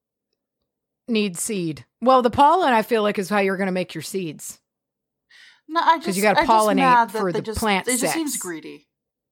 Speaker 1: need seed. Well, the pollen, I feel like, is how you're going to make your seeds.
Speaker 2: No, I just,
Speaker 1: because you got to pollinate for the
Speaker 2: just,
Speaker 1: plant
Speaker 2: It just
Speaker 1: sex.
Speaker 2: seems greedy.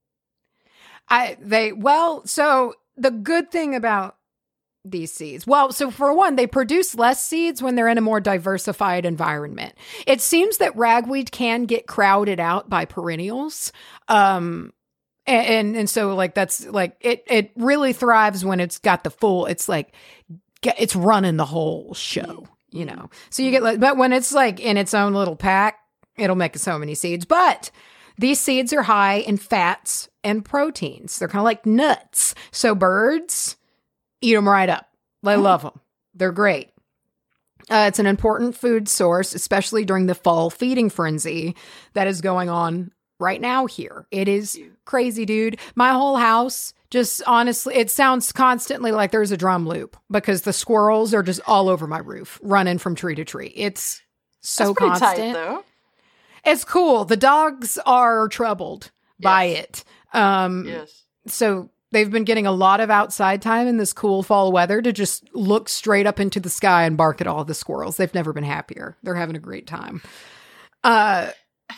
Speaker 1: I, they, well, so the good thing about these seeds. Well, so for one, they produce less seeds when they're in a more diversified environment. It seems that ragweed can get crowded out by perennials. Um, and, and, and so like, that's like, it, it really thrives when it's got the full, it's like, it's running the whole show, you know? So you get, like, but when it's like in its own little pack, it'll make so many seeds. But these seeds are high in fats and proteins. They're kind of like nuts. So birds eat them right up. They love them. They're great. Uh, it's an important food source, especially during the fall feeding frenzy that is going on right now here. It is crazy, dude. My whole house, just honestly, it sounds constantly like there's a drum loop because the squirrels are just all over my roof, running from tree to tree. It's so
Speaker 2: That's pretty
Speaker 1: constant.
Speaker 2: tight, though.
Speaker 1: It's cool. The dogs are troubled yes. by it. Um,
Speaker 2: yes.
Speaker 1: So they've been getting a lot of outside time in this cool fall weather to just look straight up into the sky and bark at all the squirrels. They've never been happier. They're having a great time. Uh,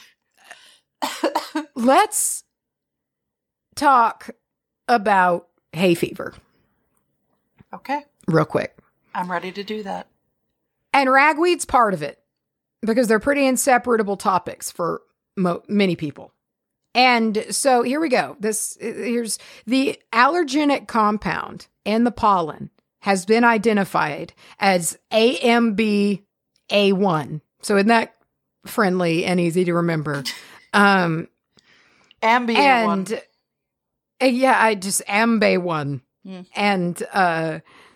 Speaker 1: let's talk about hay fever.
Speaker 2: Okay.
Speaker 1: Real quick.
Speaker 2: I'm ready to do that.
Speaker 1: And ragweed's part of it because they're pretty inseparable topics for mo- many people. And so here we go. This here's the allergenic compound in the pollen has been identified as A M B A one. So isn't that friendly and easy to remember? Um,
Speaker 2: Ambi
Speaker 1: and
Speaker 2: one.
Speaker 1: Uh, yeah, I just Ambe one.
Speaker 2: Mm.
Speaker 1: And uh,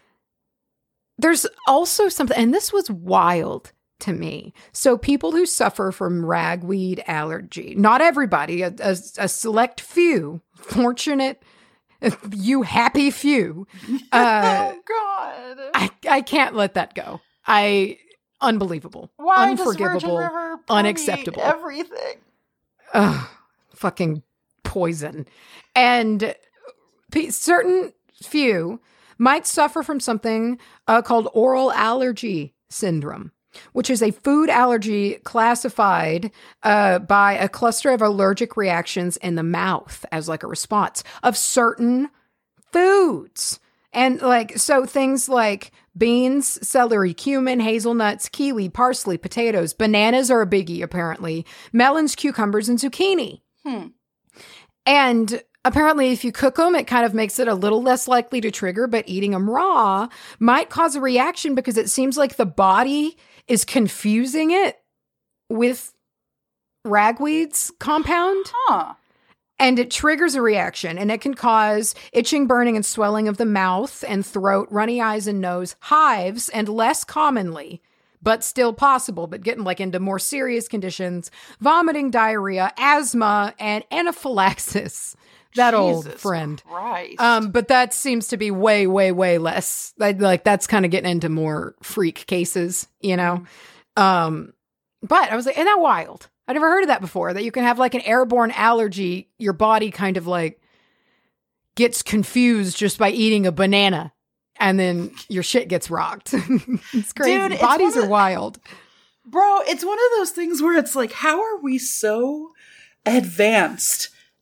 Speaker 1: there's also something, and this was wild to me. So people who suffer from ragweed allergy, not everybody, a, a, a select few, fortunate, you happy few. Uh,
Speaker 2: oh, God.
Speaker 1: I, I can't let that go. I, unbelievable.
Speaker 2: Why
Speaker 1: unforgivable,
Speaker 2: does Virgin River
Speaker 1: unacceptable.
Speaker 2: Everything.
Speaker 1: Ugh, fucking poison. And p- certain few might suffer from something uh, called oral allergy syndrome, which is a food allergy classified uh, by a cluster of allergic reactions in the mouth as like a response of certain foods. And like, so things like beans, celery, cumin, hazelnuts, kiwi, parsley, potatoes, bananas are a biggie, apparently, melons, cucumbers, and zucchini.
Speaker 2: Hmm.
Speaker 1: And apparently, if you cook them, it kind of makes it a little less likely to trigger, but eating them raw might cause a reaction because it seems like the body is confusing it with ragweed's compound.
Speaker 2: Huh.
Speaker 1: And it triggers a reaction, and it can cause itching, burning, and swelling of the mouth and throat, runny eyes and nose, hives, and less commonly, but still possible, but getting like into more serious conditions, vomiting, diarrhea, asthma, and anaphylaxis. That
Speaker 2: Jesus
Speaker 1: old friend.
Speaker 2: Christ.
Speaker 1: Um, but that seems to be way, way, way less. Like, like that's kind of getting into more freak cases, you know? Um, but I was like, isn't that wild? I never heard of that before, that you can have like an airborne allergy. Your body kind of like gets confused just by eating a banana and then your shit gets rocked. It's crazy.
Speaker 2: Dude,
Speaker 1: Bodies
Speaker 2: it's
Speaker 1: are wild.
Speaker 2: Bro, it's one of those things where it's like, how are we so advanced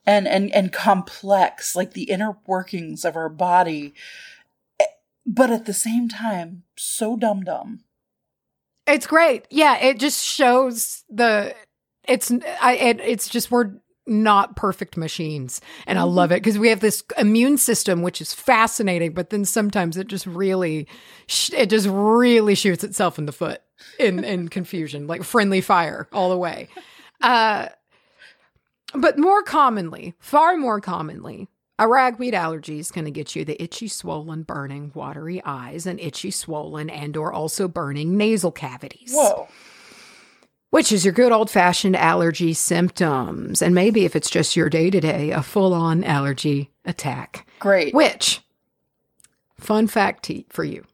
Speaker 2: and and and complex, like the inner workings of our body, but at the same time, so dumb dumb.
Speaker 1: It's great. Yeah, it just shows the it's I it, it's just we're not perfect machines, and mm-hmm. I love it because we have this immune system which is fascinating, but then sometimes it just really it just really shoots itself in the foot in in confusion, like friendly fire all the way. Uh But more commonly, far more commonly, a ragweed allergy is going to get you the itchy, swollen, burning, watery eyes and itchy, swollen, and or also burning nasal cavities.
Speaker 2: Whoa.
Speaker 1: Which is your good old-fashioned allergy symptoms. And maybe if it's just your day-to-day, a full-on allergy attack.
Speaker 2: Great.
Speaker 1: Which, fun fact te- for you.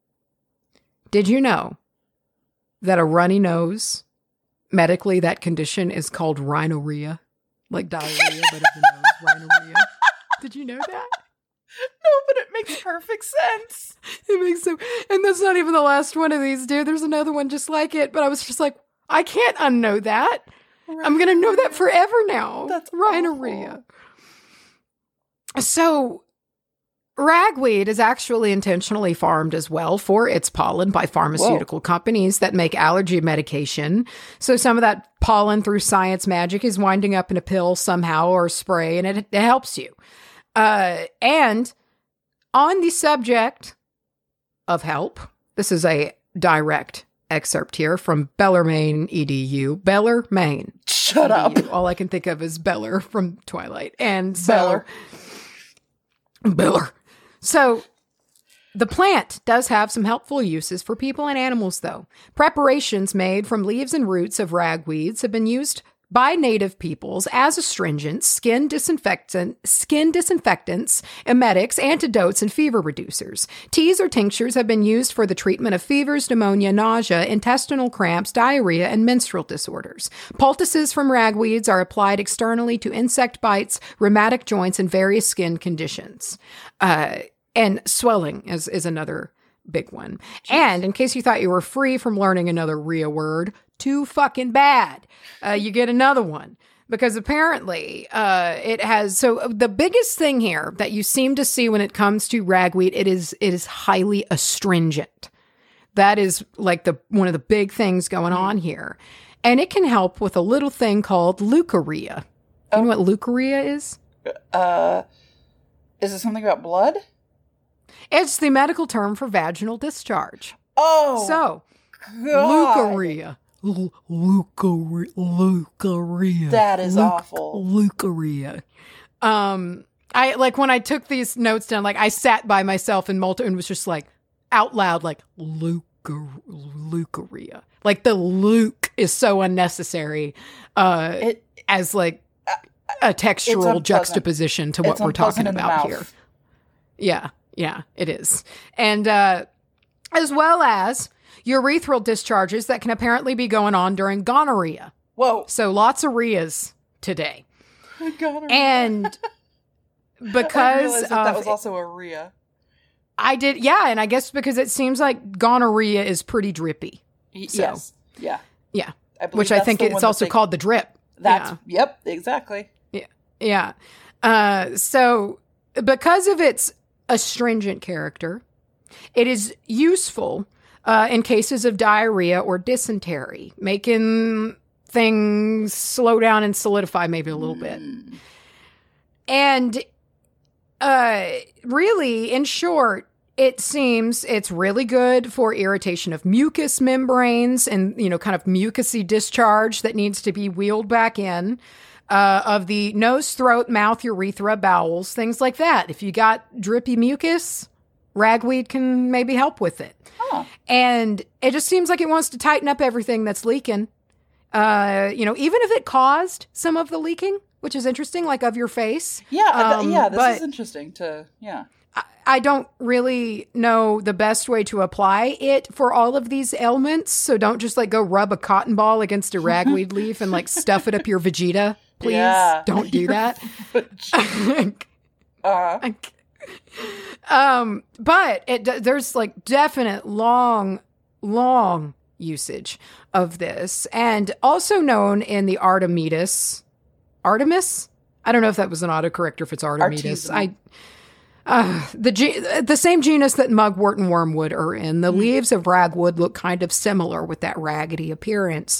Speaker 1: Did you know that a runny nose, medically that condition is called rhinorrhea? Like diarrhea, but of the nose, rhinorrhea. Did you know that?
Speaker 2: No, but it makes perfect sense.
Speaker 1: It makes so, and that's not even the last one of these, dude. There's another one just like it, but I was just like, I can't unknow that. Rhinorrhea. I'm gonna know that forever now.
Speaker 2: That's
Speaker 1: rhinorrhea. Awful. So, ragweed is actually intentionally farmed as well for its pollen by pharmaceutical Whoa. companies that make allergy medication. So some of that pollen through science magic is winding up in a pill somehow or a spray, and it, it helps you. Uh, and on the subject of help, this is a direct excerpt here from Bellarmine E D U. Bellarmine.
Speaker 2: Shut
Speaker 1: E D U.
Speaker 2: up.
Speaker 1: All I can think of is Beller from Twilight. And so...
Speaker 2: Beller.
Speaker 1: Beller. So, the plant does have some helpful uses for people and animals, though. Preparations made from leaves and roots of ragweeds have been used by native peoples as astringents, skin disinfectant, skin disinfectants, emetics, antidotes, and fever reducers. Teas or tinctures have been used for the treatment of fevers, pneumonia, nausea, intestinal cramps, diarrhea, and menstrual disorders. Poultices from ragweeds are applied externally to insect bites, rheumatic joints, and various skin conditions. Uh, and swelling is, is another big one. Jeez. And in case you thought you were free from learning another Rhea word, too fucking bad. Uh, you get another one because apparently uh, it has. So the biggest thing here that you seem to see when it comes to ragweed, it is it is highly astringent. That is like the one of the big things going on here, and it can help with a little thing called leukorrhea. Oh. You know what leukorrhea is?
Speaker 2: Uh, is it something about blood?
Speaker 1: It's the medical term for vaginal discharge.
Speaker 2: Oh,
Speaker 1: so
Speaker 2: God.
Speaker 1: leukorrhea. L- leukorrhea. Leukorrhea.
Speaker 2: That is
Speaker 1: Leuc-
Speaker 2: awful.
Speaker 1: Leukorrhea. Um, I like when I took these notes down. Like I sat by myself in multi and was just like out loud, like leucor- leukorrhea. Like the leuc is so unnecessary. Uh, it, as like a textural juxtaposition to what
Speaker 2: it's
Speaker 1: we're talking
Speaker 2: in the
Speaker 1: about
Speaker 2: mouth.
Speaker 1: here. Yeah, yeah, it is, and uh, as well as urethral discharges that can apparently be going on during gonorrhea.
Speaker 2: Whoa.
Speaker 1: So lots of rheas today.
Speaker 2: Gonorrhea.
Speaker 1: And because
Speaker 2: I
Speaker 1: of,
Speaker 2: that, that was also a rhea.
Speaker 1: I did, yeah, and I guess because it seems like gonorrhea is pretty drippy. So,
Speaker 2: yes. Yeah.
Speaker 1: Yeah.
Speaker 2: I
Speaker 1: Which I think it's also they, called the drip.
Speaker 2: That's,
Speaker 1: yeah.
Speaker 2: Yep, exactly.
Speaker 1: Yeah. Yeah. Uh, so because of its astringent character, it is useful Uh, in cases of diarrhea or dysentery, making things slow down and solidify maybe a little mm. bit. And uh, really, in short, it seems it's really good for irritation of mucous membranes and, you know, kind of mucousy discharge that needs to be wheeled back in. Uh, of the nose, throat, mouth, urethra, bowels, things like that. If you got drippy mucus, ragweed can maybe help with it.
Speaker 2: Huh.
Speaker 1: And it just seems like it wants to tighten up everything that's leaking. Uh, you know, even if it caused some of the leaking, which is interesting, like of your face.
Speaker 2: Yeah,
Speaker 1: um,
Speaker 2: th- yeah, this
Speaker 1: but
Speaker 2: is interesting to, yeah.
Speaker 1: I, I don't really know the best way to apply it for all of these ailments. So don't just like go rub a cotton ball against a ragweed leaf and like stuff it up your Vegeta, please.
Speaker 2: Yeah.
Speaker 1: Don't do that.
Speaker 2: uh-huh.
Speaker 1: Um, but it there's like definite long, long usage of this, and also known in the Artemides, Artemis, I don't know if that was an autocorrect or if it's Artemidus.
Speaker 2: Artisanal.
Speaker 1: I uh, the ge- the same genus that mugwort and wormwood are in. The mm. leaves of ragwood look kind of similar with that raggedy appearance.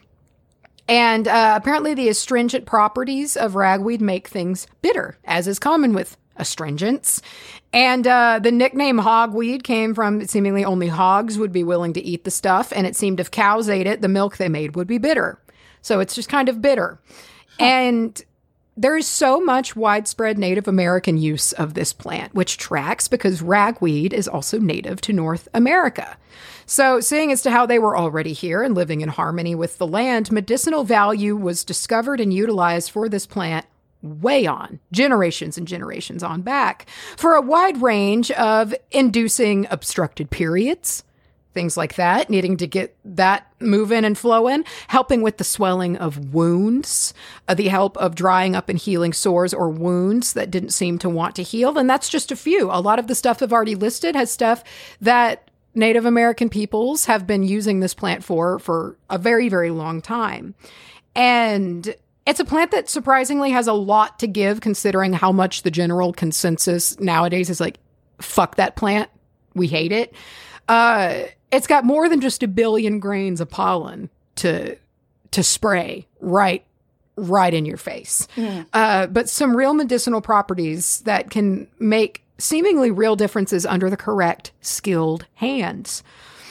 Speaker 1: And uh, apparently the astringent properties of ragweed make things bitter, as is common with astringents. And uh, the nickname hogweed came from seemingly only hogs would be willing to eat the stuff. And it seemed if cows ate it, the milk they made would be bitter. So it's just kind of bitter. Huh. And there is so much widespread Native American use of this plant, which tracks because ragweed is also native to North America. So seeing as to how they were already here and living in harmony with the land, medicinal value was discovered and utilized for this plant way on, generations and generations on back, for a wide range of inducing obstructed periods, things like that, needing to get that moving and flowing, helping with the swelling of wounds, uh, the help of drying up and healing sores or wounds that didn't seem to want to heal. And that's just a few. A lot of the stuff I've already listed has stuff that Native American peoples have been using this plant for for a very, very long time. And it's a plant that surprisingly has a lot to give, considering how much the general consensus nowadays is like, fuck that plant. We hate it. Uh, it's got more than just a billion grains of pollen to to spray right right in your face. Mm. Uh, but some real medicinal properties that can make seemingly real differences under the correct, skilled hands.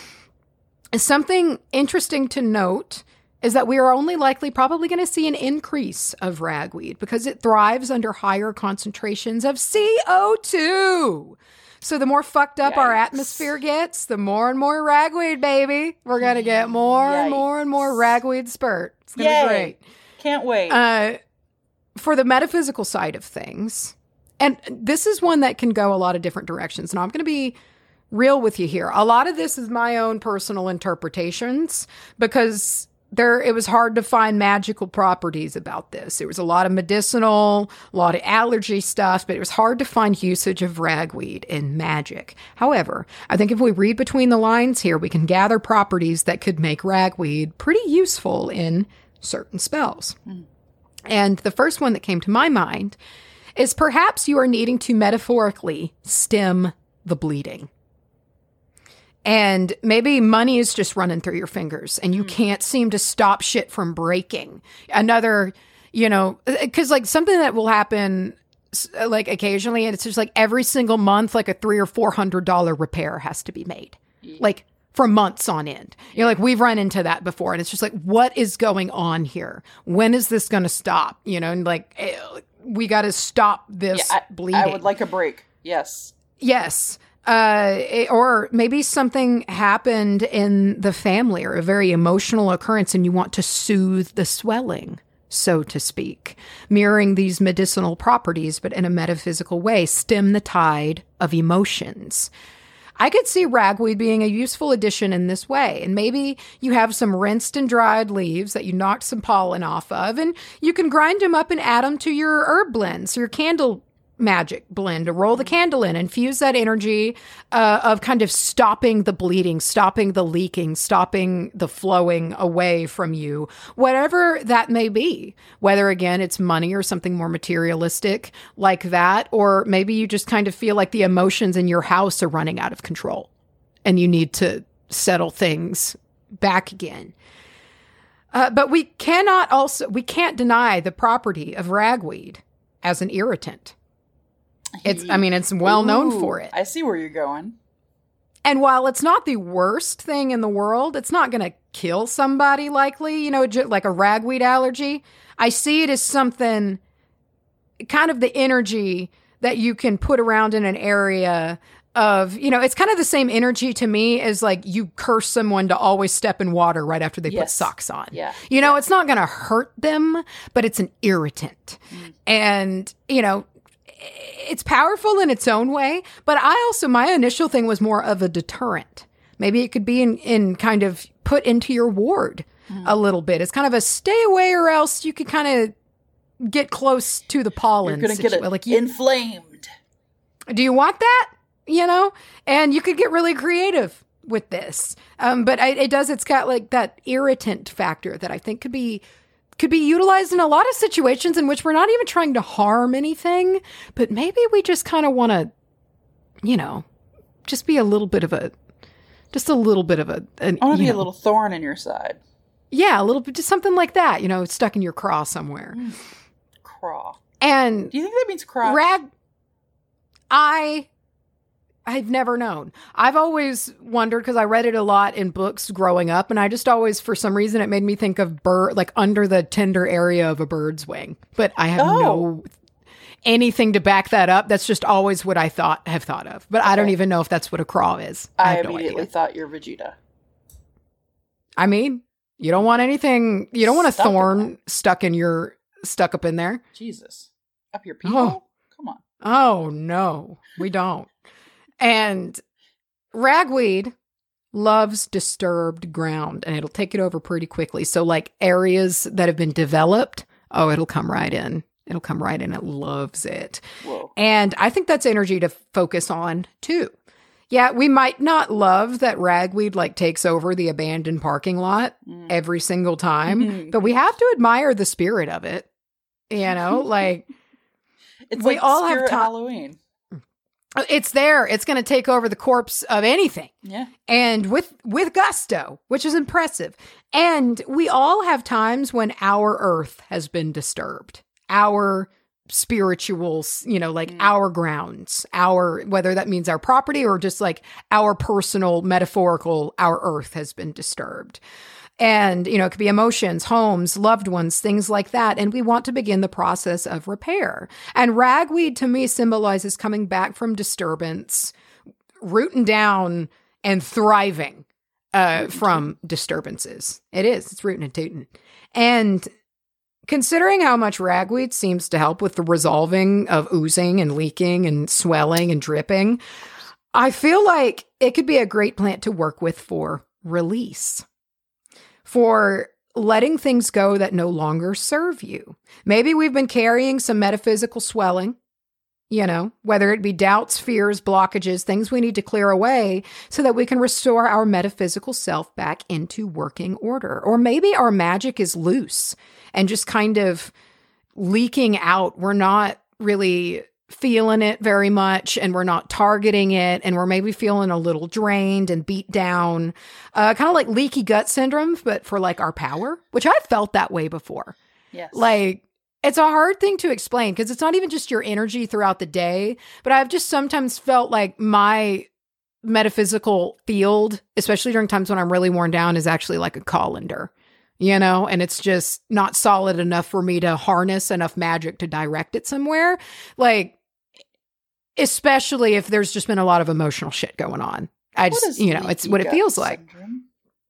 Speaker 1: Something interesting to note is that we are only likely probably going to see an increase of ragweed because it thrives under higher concentrations of C O two. So the more fucked up Yikes. Our atmosphere gets, the more and more ragweed, baby. We're going to get more Yikes. and more and more ragweed spurt. It's going to be great.
Speaker 2: Can't wait.
Speaker 1: Uh, for the metaphysical side of things, and this is one that can go a lot of different directions. Now, I'm going to be real with you here. A lot of this is my own personal interpretations because there it was hard to find magical properties about this. There was a lot of medicinal, a lot of allergy stuff, but it was hard to find usage of ragweed in magic. However, I think if we read between the lines here, we can gather properties that could make ragweed pretty useful in certain spells. Mm. And the first one that came to my mind is perhaps you are needing to metaphorically stem the bleeding. And maybe money is just running through your fingers and you mm. can't seem to stop shit from breaking. Another, you know, because like something that will happen like occasionally, and it's just like every single month, like a three or four hundred dollar repair has to be made, yeah. like for months on end. You know, like we've run into that before, and it's just like, what is going on here? When is this going to stop? You know, and like we got to stop this
Speaker 2: yeah, I,
Speaker 1: bleeding.
Speaker 2: I would like a break. Yes.
Speaker 1: Yes. Uh, it, or maybe something happened in the family or a very emotional occurrence and you want to soothe the swelling, so to speak, mirroring these medicinal properties, but in a metaphysical way, stem the tide of emotions. I could see ragweed being a useful addition in this way. And maybe you have some rinsed and dried leaves that you knocked some pollen off of, and you can grind them up and add them to your herb blends, your candle magic blend to roll the candle in, infuse that energy uh, of kind of stopping the bleeding, stopping the leaking, stopping the flowing away from you, whatever that may be. Whether, again, it's money or something more materialistic like that, or maybe you just kind of feel like the emotions in your house are running out of control and you need to settle things back again. Uh, but we cannot also, we can't deny the property of ragweed as an irritant. It's, I mean, it's well known
Speaker 2: Ooh,
Speaker 1: for it.
Speaker 2: I see where you're going.
Speaker 1: And while it's not the worst thing in the world, it's not going to kill somebody likely, you know, like a ragweed allergy. I see it as something, kind of the energy that you can put around in an area of, you know, it's kind of the same energy to me as like you curse someone to always step in water right after they yes. put socks on.
Speaker 2: Yeah.
Speaker 1: You know,
Speaker 2: yeah.
Speaker 1: it's not going to hurt them, but it's an irritant. Mm. And, you know, it's powerful in its own way, but I also, my initial thing was more of a deterrent. Maybe it could be in, in kind of put into your ward mm. a little bit. It's kind of a stay away or else you could kind of get close to the pollen.
Speaker 2: You're going to get it
Speaker 1: like you,
Speaker 2: inflamed.
Speaker 1: Do you want that? You know? And you could get really creative with this. Um, but I, it does, it's got like that irritant factor that I think could be could be utilized in a lot of situations in which we're not even trying to harm anything, but maybe we just kind of want to, you know, just be a little bit of a, just a little bit of a, an,
Speaker 2: I want to be
Speaker 1: know,
Speaker 2: a little thorn in your side.
Speaker 1: Yeah, a little bit, just something like that, you know, stuck in your craw somewhere.
Speaker 2: Mm. Craw.
Speaker 1: And
Speaker 2: do you think that means crotch?
Speaker 1: Rag, I, I've never known. I've always wondered, because I read it a lot in books growing up, and I just always, for some reason, it made me think of bird, like under the tender area of a bird's wing. But I have
Speaker 2: oh.
Speaker 1: no anything to back that up. That's just always what I thought have thought of. But okay. I don't even know if that's what a craw is. I,
Speaker 2: I
Speaker 1: have
Speaker 2: immediately
Speaker 1: no idea.
Speaker 2: thought you're Vegeta.
Speaker 1: I mean, you don't want anything. You don't want a stuck thorn in stuck in your stuck up in there.
Speaker 2: Jesus, up your people.
Speaker 1: Oh.
Speaker 2: Come on.
Speaker 1: Oh no, we don't. And ragweed loves disturbed ground, and it'll take it over pretty quickly. So like areas that have been developed, oh, it'll come right in. It'll come right in. It loves it.
Speaker 2: Whoa.
Speaker 1: And I think that's energy to focus on too. Yeah, we might not love that ragweed like takes over the abandoned parking lot mm. every single time, mm-hmm. but we have to admire the spirit of it. You know, like
Speaker 2: it's
Speaker 1: we
Speaker 2: like
Speaker 1: all
Speaker 2: spirit
Speaker 1: have ta-
Speaker 2: Halloween.
Speaker 1: It's there. It's going to take over the corpse of anything.
Speaker 2: Yeah.
Speaker 1: And with with gusto, which is impressive. And we all have times when our earth has been disturbed. Our spirituals, you know, like mm. our grounds, our, whether that means our property or just like our personal, metaphorical, our earth has been disturbed. And, you know, it could be emotions, homes, loved ones, things like that. And we want to begin the process of repair. And ragweed to me symbolizes coming back from disturbance, rooting down and thriving uh, from disturbances. It is. It's rooting and tooting. And considering how much ragweed seems to help with the resolving of oozing and leaking and swelling and dripping, I feel like it could be a great plant to work with for release. For letting things go that no longer serve you. Maybe we've been carrying some metaphysical swelling, you know, whether it be doubts, fears, blockages, things we need to clear away so that we can restore our metaphysical self back into working order. Or maybe our magic is loose and just kind of leaking out. We're not really feeling it very much, and we're not targeting it, and we're maybe feeling a little drained and beat down, uh, kind of like leaky gut syndrome, but for like our power, which I've felt that way before.
Speaker 2: Yes.
Speaker 1: Like, it's a hard thing to explain because it's not even just your energy throughout the day, but I've just sometimes felt like my metaphysical field, especially during times when I'm really worn down, is actually like a colander. You know, and it's just not solid enough for me to harness enough magic to direct it somewhere. Like, especially if there's just been a lot of emotional shit going on. I just, you know, it's what it feels like.
Speaker 2: Syndrome?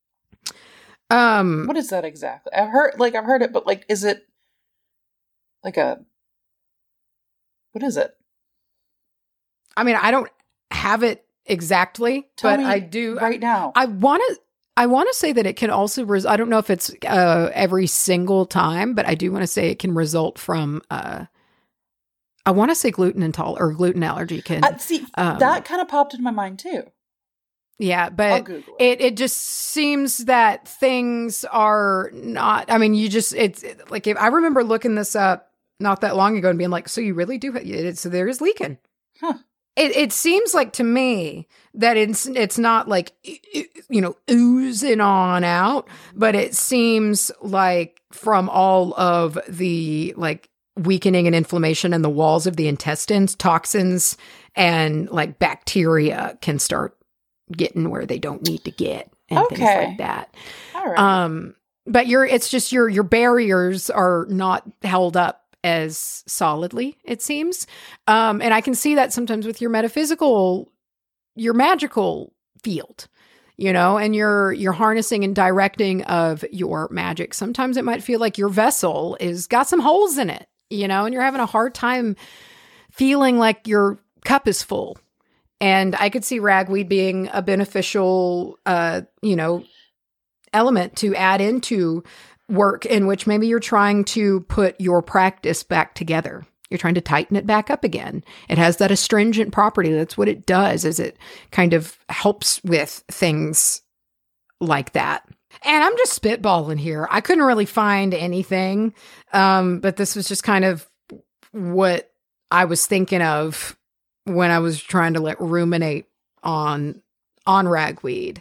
Speaker 1: Um,
Speaker 2: what is that exactly? I've heard, like, I've heard it, but like, is it like a, what is it?
Speaker 1: I mean, I don't have it exactly,
Speaker 2: Tell
Speaker 1: but
Speaker 2: me
Speaker 1: I do
Speaker 2: right now.
Speaker 1: I want to. I want to say that it can also, res- I don't know if it's uh, every single time, but I do want to say it can result from, uh, I want to say gluten intolerance or gluten allergy can.
Speaker 2: Uh, see, um, that kind of popped in my mind too.
Speaker 1: Yeah, but it. it it just seems that things are not, I mean, you just, it's it, like, if I remember looking this up not that long ago and being like, so you really do, it, so there is leaking.
Speaker 2: Huh.
Speaker 1: It it seems like to me that it's it's not like, you know, oozing on out, but it seems like from all of the like weakening and inflammation in the walls of the intestines, toxins and like bacteria can start getting where they don't need to get and
Speaker 2: okay.
Speaker 1: things like that.
Speaker 2: All right.
Speaker 1: Um, but your it's just your your barriers are not held up as solidly, it seems. Um, and I can see that sometimes with your metaphysical, your magical field, you know, and your, your harnessing and directing of your magic. Sometimes it might feel like your vessel is got some holes in it, you know, and you're having a hard time feeling like your cup is full. And I could see ragweed being a beneficial, uh, you know, element to add into work in which maybe you're trying to put your practice back together. You're trying to tighten it back up again. It has that astringent property. That's what it does, is it kind of helps with things like that. And I'm just spitballing here. I couldn't really find anything, um, but this was just kind of what I was thinking of when I was trying to like ruminate on on ragweed.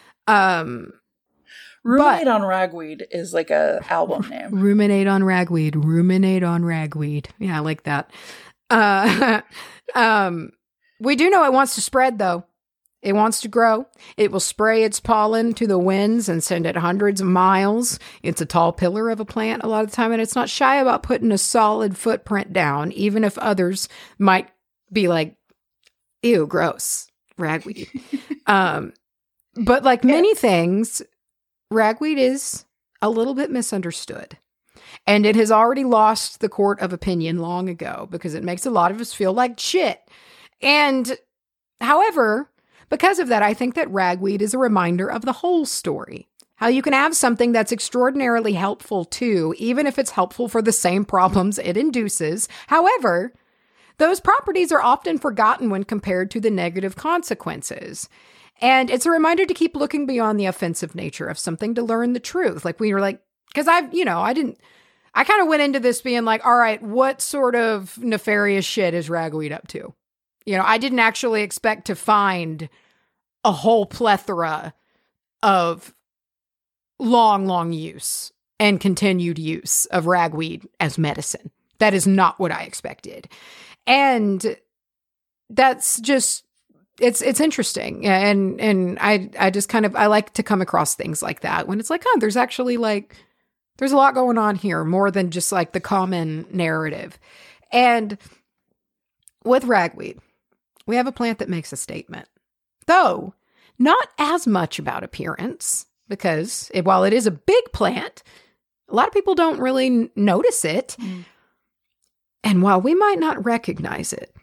Speaker 1: Um,
Speaker 2: Ruminate on Ragweed is like a album name.
Speaker 1: Ruminate on Ragweed. Ruminate on Ragweed. Yeah, I like that. Uh, um, we do know it wants to spread, though. It wants to grow. It will spray its pollen to the winds and send it hundreds of miles. It's a tall pillar of a plant a lot of the time, and it's not shy about putting a solid footprint down, even if others might be like, ew, gross, ragweed. um, but like many things, ragweed is a little bit misunderstood. And it has already lost the court of opinion long ago because it makes a lot of us feel like shit. And however, because of that, I think that ragweed is a reminder of the whole story. How you can have something that's extraordinarily helpful too, even if it's helpful for the same problems it induces. However, those properties are often forgotten when compared to the negative consequences. And it's a reminder to keep looking beyond the offensive nature of something to learn the truth. Like we were like, because I've, you know, I didn't, I kind of went into this being like, all right, what sort of nefarious shit is ragweed up to? You know, I didn't actually expect to find a whole plethora of long, long use and continued use of ragweed as medicine. That is not what I expected. And that's just, it's it's interesting. And and I I just kind of, I like to come across things like that when it's like, oh, there's actually like, there's a lot going on here, more than just like the common narrative. And with ragweed, we have a plant that makes a statement, though not as much about appearance, because it, while it is a big plant, a lot of people don't really n- notice it. Mm. And while we might not recognize it,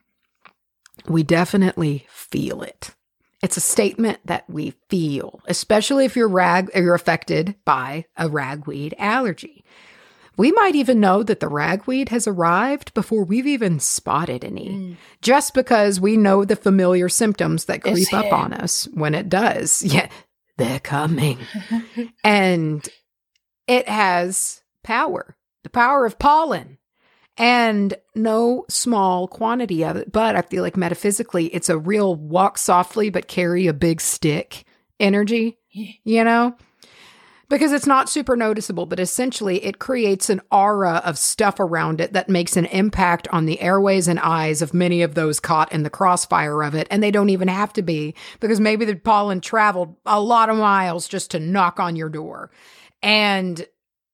Speaker 1: we definitely feel it. It's a statement that we feel, especially if you're rag, if you're affected by a ragweed allergy. We might even know that the ragweed has arrived before we've even spotted any, mm. just because we know the familiar symptoms that creep it's up him. on us when it does. Yeah, they're coming. And it has power, the power of pollen, and no small quantity of it. But I feel like metaphysically, it's a real walk softly but carry a big stick energy, you know? Because it's not super noticeable, but essentially it creates an aura of stuff around it that makes an impact on the airways and eyes of many of those caught in the crossfire of it. And they don't even have to be, because maybe the pollen traveled a lot of miles just to knock on your door. And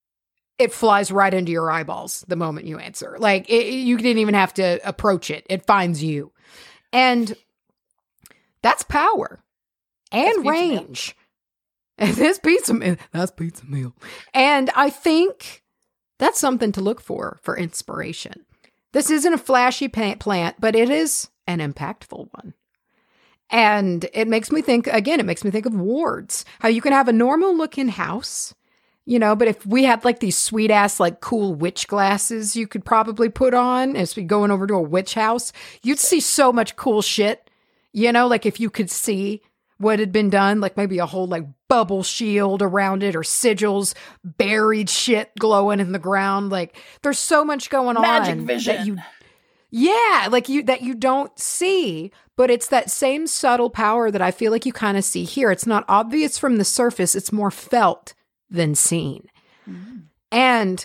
Speaker 1: it flies right into your eyeballs the moment you answer. Like, it, you didn't even have to approach it. It finds you. And that's power and that's range. And this pizza meal, that's pizza meal. And I think that's something to look for, for inspiration. This isn't a flashy plant, but it is an impactful one. And it makes me think, again, it makes me think of wards. How you can have a normal looking house, you know, but if we had like these sweet ass, like cool witch glasses you could probably put on as we going over to a witch house, you'd see so much cool shit, you know, like if you could see what had been done, like maybe a whole like bubble shield around it or sigils, buried shit glowing in the ground. Like there's so much going
Speaker 2: Magic
Speaker 1: on.
Speaker 2: Magic vision.
Speaker 1: That you, yeah, like you, that you don't see, but it's that same subtle power that I feel like you kind of see here. It's not obvious from the surface. It's more felt than seen. Mm. And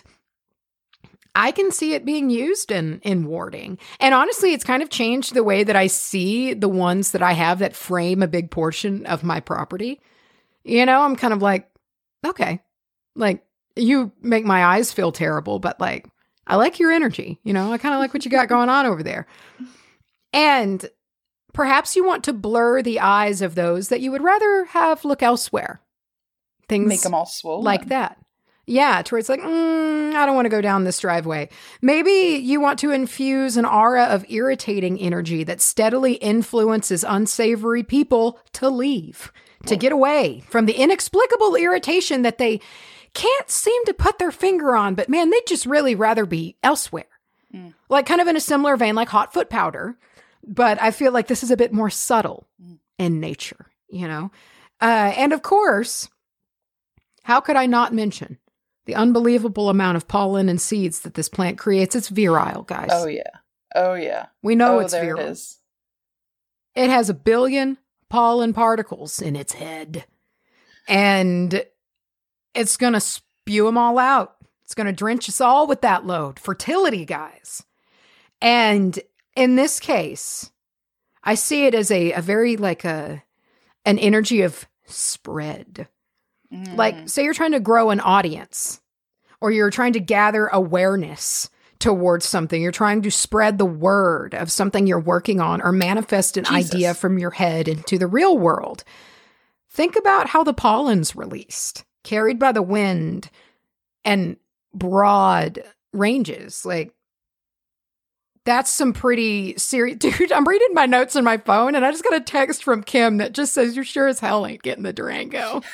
Speaker 1: I can see it being used in, in warding. And honestly, it's kind of changed the way that I see the ones that I have that frame a big portion of my property. You know, I'm kind of like, okay, like you make my eyes feel terrible, but like, I like your energy. You know, I kind of like what you got going on over there. And perhaps you want to blur the eyes of those that you would rather have look elsewhere. Things
Speaker 2: make them all swollen.
Speaker 1: Like that. Yeah, to where it's like, mm, I don't want to go down this driveway. Maybe you want to infuse an aura of irritating energy that steadily influences unsavory people to leave, to get away from the inexplicable irritation that they can't seem to put their finger on, but man, they'd just really rather be elsewhere. Mm. Like kind of in a similar vein, like hot foot powder. But I feel like this is a bit more subtle mm. in nature, you know? Uh, and of course, how could I not mention the unbelievable amount of pollen and seeds that this plant creates? It's virile, guys.
Speaker 2: Oh, yeah. Oh, yeah.
Speaker 1: We know
Speaker 2: oh,
Speaker 1: it's
Speaker 2: there
Speaker 1: virile.
Speaker 2: It is.
Speaker 1: It has a billion pollen particles in its head. And it's going to spew them all out. It's going to drench us all with that load. Fertility, guys. And in this case, I see it as a, a very like a an energy of spread. Mm. Like, say you're trying to grow an audience, or you're trying to gather awareness towards something. You're trying to spread the word of something you're working on, or manifest an Jesus. idea from your head into the real world. Think about how the pollen's released, carried by the wind, and broad ranges. Like, that's some pretty serious... Dude, I'm reading my notes on my phone, and I just got a text from Kim that just says, "You sure as hell ain't getting the Durango."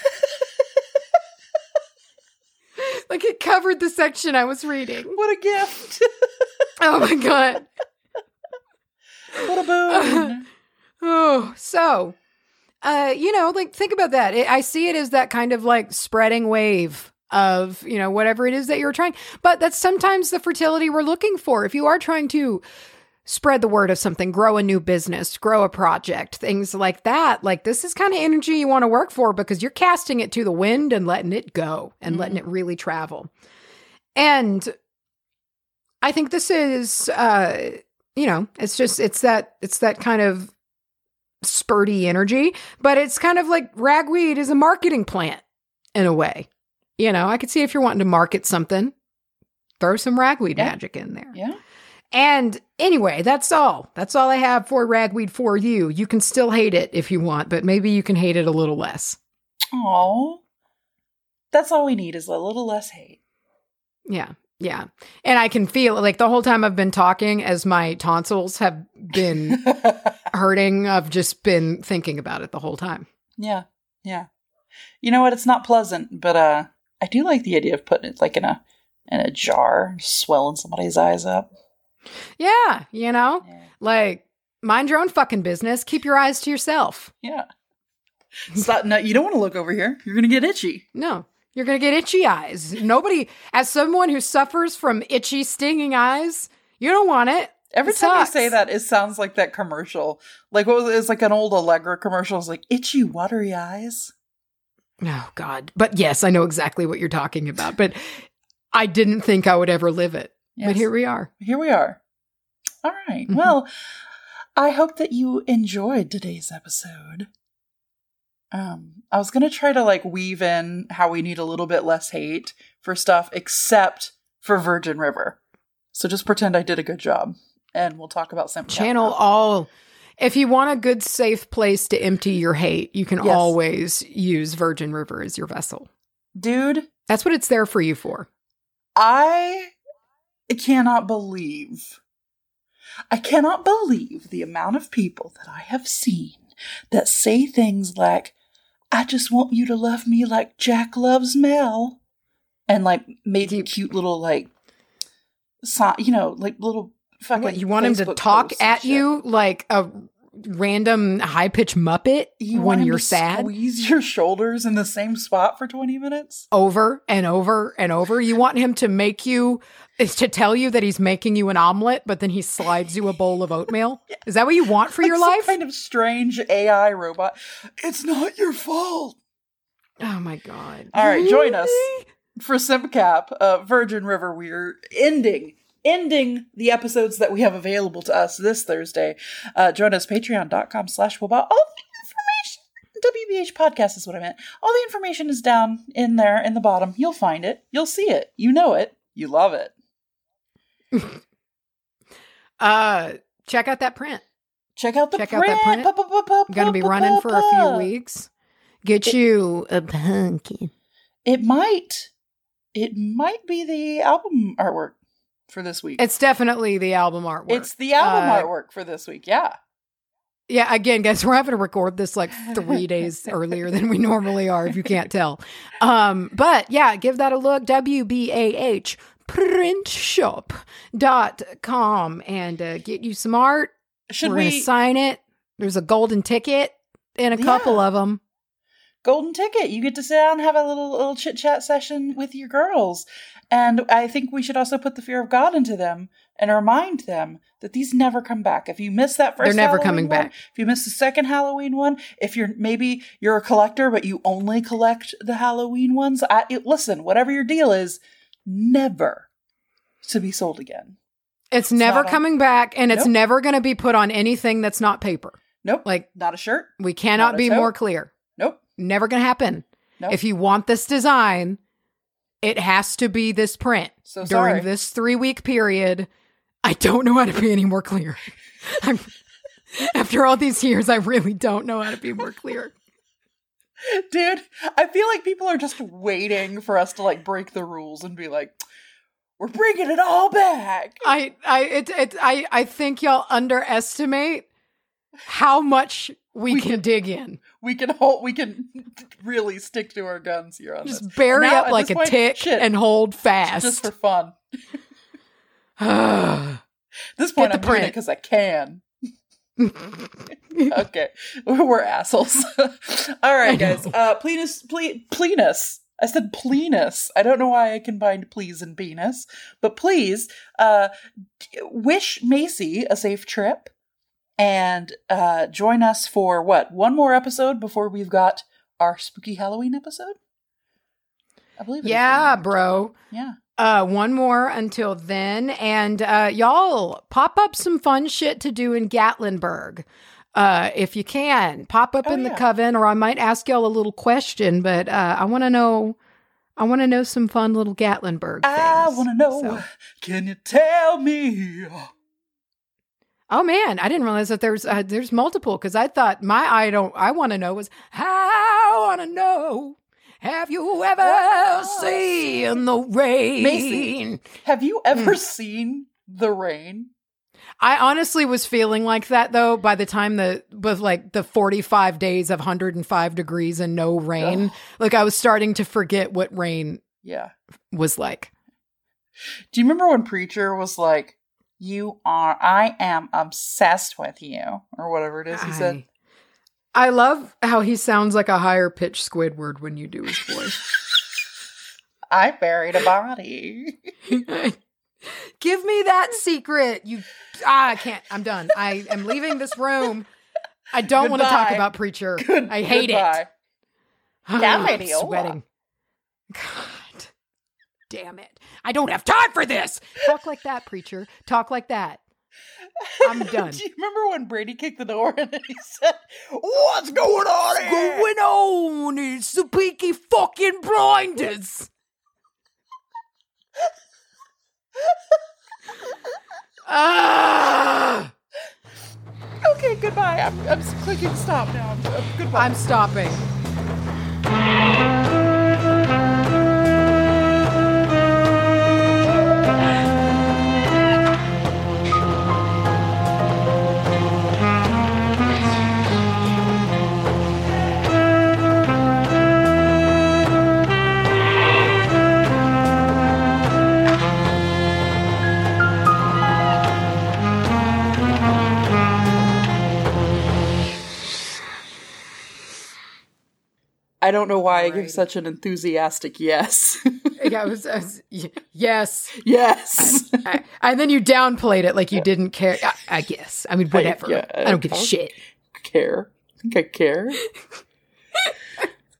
Speaker 1: Like, it covered the section I was reading.
Speaker 2: What a gift.
Speaker 1: Oh, my God.
Speaker 2: What a boon.
Speaker 1: Uh, oh, so... Uh, you know, like, think about that. It, I see it as that kind of like spreading wave of, you know, whatever it is that you're trying. But that's sometimes the fertility we're looking for. If you are trying to spread the word of something, grow a new business, grow a project, things like that, like this is kind of energy you want to work for, because you're casting it to the wind and letting it go and mm-hmm. letting it really travel. And I think this is, uh, you know, it's just, it's that, it's that kind of spurty energy, but it's kind of like ragweed is a marketing plant in a way. You know, I could see if you're wanting to market something, throw some ragweed yeah. magic in there.
Speaker 2: Yeah.
Speaker 1: And anyway, that's all. That's all I have for ragweed for you. You can still hate it if you want, but maybe you can hate it a little less.
Speaker 2: Aw. That's all we need, is a little less hate.
Speaker 1: Yeah. Yeah. And I can feel it, like the whole time I've been talking, as my tonsils have been hurting, I've just been thinking about it the whole time.
Speaker 2: Yeah. Yeah. You know what? It's not pleasant, but uh, I do like the idea of putting it like in a in a jar, swelling somebody's eyes up.
Speaker 1: Yeah. You know,
Speaker 2: yeah.
Speaker 1: like, mind your own fucking business. Keep your eyes to yourself.
Speaker 2: Yeah. Stop, no, you don't want to look over here. You're going to get itchy.
Speaker 1: No. You're going to get itchy eyes. Nobody, as someone who suffers from itchy, stinging eyes, you don't want it.
Speaker 2: Every
Speaker 1: it
Speaker 2: time
Speaker 1: sucks.
Speaker 2: you say that, it sounds like that commercial. Like, what was it? It's like an old Allegra commercial. It's like, itchy, watery eyes.
Speaker 1: Oh, God. But yes, I know exactly what you're talking about. But I didn't think I would ever live it. Yes. But here we are.
Speaker 2: Here we are. All right. Mm-hmm. Well, I hope that you enjoyed today's episode. Um, I was going to try to like weave in how we need a little bit less hate for stuff, except for Virgin River. So just pretend I did a good job, and we'll talk about something.
Speaker 1: Channel all. If you want a good, safe place to empty your hate, you can yes. always use Virgin River as your vessel.
Speaker 2: Dude.
Speaker 1: That's what it's there for you for.
Speaker 2: I cannot believe, I cannot believe the amount of people that I have seen that say things like, "I just want you to love me like Jack loves Mel," and like made you cute little like, so, you know, like little fucking.
Speaker 1: What, you want
Speaker 2: Facebook
Speaker 1: him to talk at you like a random high pitched Muppet
Speaker 2: you
Speaker 1: when
Speaker 2: want him
Speaker 1: you're
Speaker 2: to
Speaker 1: sad?
Speaker 2: Squeeze your shoulders in the same spot for twenty minutes
Speaker 1: over and over and over. You want him to make you. Is to tell you that he's making you an omelet, but then he slides you a bowl of oatmeal? Yeah. Is that what you want for
Speaker 2: like
Speaker 1: your
Speaker 2: some
Speaker 1: life?
Speaker 2: Kind of strange A I robot. It's not your fault.
Speaker 1: Oh my God.
Speaker 2: All right, join us for SimCap, uh, Virgin River. We're ending, ending the episodes that we have available to us this Thursday. Uh, join us, patreon.com slash Woebot. All the information, W B H podcast is what I meant. All the information is down in there in the bottom. You'll find it. You'll see it. You know it. You love it.
Speaker 1: uh, check out that print.
Speaker 2: Check out the
Speaker 1: check
Speaker 2: print.
Speaker 1: Out that print. I'm gonna be running for a few weeks. Get it, you a pumpkin.
Speaker 2: It might, it might be the album artwork for this week.
Speaker 1: It's definitely the album artwork.
Speaker 2: It's the album
Speaker 1: uh,
Speaker 2: artwork for this week. Yeah.
Speaker 1: Yeah. Again, guys, we're having to record this like three days earlier than we normally are, if you can't tell. Um, but yeah, give that a look. W B A H print shop dot com and uh, get you some art.
Speaker 2: Should
Speaker 1: We're
Speaker 2: we
Speaker 1: gonna sign it? There's a golden ticket in a
Speaker 2: yeah.
Speaker 1: couple of them.
Speaker 2: golden ticket. You get to sit down and have a little little chit chat session with your girls. And I think we should also put the fear of God into them and remind them that these never come back. If you miss that first,
Speaker 1: they're never
Speaker 2: Halloween
Speaker 1: coming
Speaker 2: one,
Speaker 1: back.
Speaker 2: If you miss the second Halloween one, if you're maybe you're a collector but you only collect the Halloween ones, I, it, listen, whatever your deal is, never to be sold again.
Speaker 1: It's,
Speaker 2: It's
Speaker 1: never
Speaker 2: not on-
Speaker 1: coming back, and it's
Speaker 2: Nope.
Speaker 1: never going to be put on anything that's not paper.
Speaker 2: Nope.
Speaker 1: Like,
Speaker 2: not a shirt.
Speaker 1: we cannot
Speaker 2: Not a
Speaker 1: be
Speaker 2: tote.
Speaker 1: more clear.
Speaker 2: Nope.
Speaker 1: Never going to happen.
Speaker 2: Nope.
Speaker 1: If you want this design, it has to be this print
Speaker 2: So
Speaker 1: during
Speaker 2: sorry.
Speaker 1: this three-week period. I don't know how to be any more clear. I'm, after all these years, I really don't know how to be more clear.
Speaker 2: Dude, I feel like people are just waiting for us to like break the rules and be like, we're bringing it all back.
Speaker 1: I, I, it, it, I, I think y'all underestimate how much we,
Speaker 2: We
Speaker 1: can,
Speaker 2: can-
Speaker 1: dig in.
Speaker 2: We can hold, we can really stick to our guns here on this.
Speaker 1: Just bury
Speaker 2: Now,
Speaker 1: up
Speaker 2: at
Speaker 1: like
Speaker 2: this
Speaker 1: a
Speaker 2: point,
Speaker 1: tick
Speaker 2: shit,
Speaker 1: and hold fast.
Speaker 2: just for fun.
Speaker 1: At
Speaker 2: this point,
Speaker 1: the
Speaker 2: I'm doing it
Speaker 1: print.
Speaker 2: because I can. Okay, we're assholes. All right, guys. Uh, please, please, please. I said pleenus. I don't know why I combined please and penis, but please, uh, wish Macy a safe trip and uh, join us for what? One more episode before we've got our spooky Halloween episode? I believe it is
Speaker 1: Yeah,
Speaker 2: one more.
Speaker 1: bro.
Speaker 2: Yeah.
Speaker 1: Uh, one more until then. And uh, y'all pop up some fun shit to do in Gatlinburg. Uh, if you can, pop up
Speaker 2: Oh,
Speaker 1: in the
Speaker 2: yeah.
Speaker 1: coven, or I might ask y'all a little question, but uh, I want to know, I want to know some fun little Gatlinburg things.
Speaker 2: I want to know,
Speaker 1: So-
Speaker 2: can you tell me?
Speaker 1: Oh man, I didn't realize that there's uh, there's multiple, because I thought my I don't I want to know was I want to know. Have you ever
Speaker 2: Oh.
Speaker 1: seen the rain?
Speaker 2: Macy. Have you ever seen the rain?
Speaker 1: I honestly was feeling like that though by the time the with like the forty-five days of one hundred five degrees and no rain.
Speaker 2: Ugh.
Speaker 1: Like I was starting to forget what rain
Speaker 2: Yeah.
Speaker 1: was like.
Speaker 2: Do you remember when Preacher was like, you are, I am obsessed with you, or whatever it is he said?
Speaker 1: I, I love how he sounds like a higher pitched Squidward when you do his voice.
Speaker 2: I buried a body.
Speaker 1: Give me that secret. You ah, I can't. I'm done. I am leaving this room. I don't want to talk
Speaker 2: Goodbye.
Speaker 1: about Preacher.
Speaker 2: Good,
Speaker 1: I hate
Speaker 2: goodbye.
Speaker 1: it.
Speaker 2: Yeah,
Speaker 1: I'm
Speaker 2: radiola.
Speaker 1: sweating. God damn it. I don't have time for this. Talk like that, Preacher. Talk like that. I'm done.
Speaker 2: Do you remember when Brady kicked the door in and he said, what's going on
Speaker 1: What's
Speaker 2: here?
Speaker 1: going on? It's the Peaky fucking Blinders. Ah!
Speaker 2: Okay, goodbye. I'm, I'm clicking stop now. I'm, uh, goodbye.
Speaker 1: I'm stopping.
Speaker 2: I don't know why I give
Speaker 1: Alrighty.
Speaker 2: such an enthusiastic yes.
Speaker 1: Yeah, it was, it was- y- yes.
Speaker 2: yes.
Speaker 1: I- and then you downplayed it like you didn't care. I, I guess. I mean, whatever.
Speaker 2: yeah,
Speaker 1: I don't give a
Speaker 2: I-
Speaker 1: shit.
Speaker 2: care. I think I care.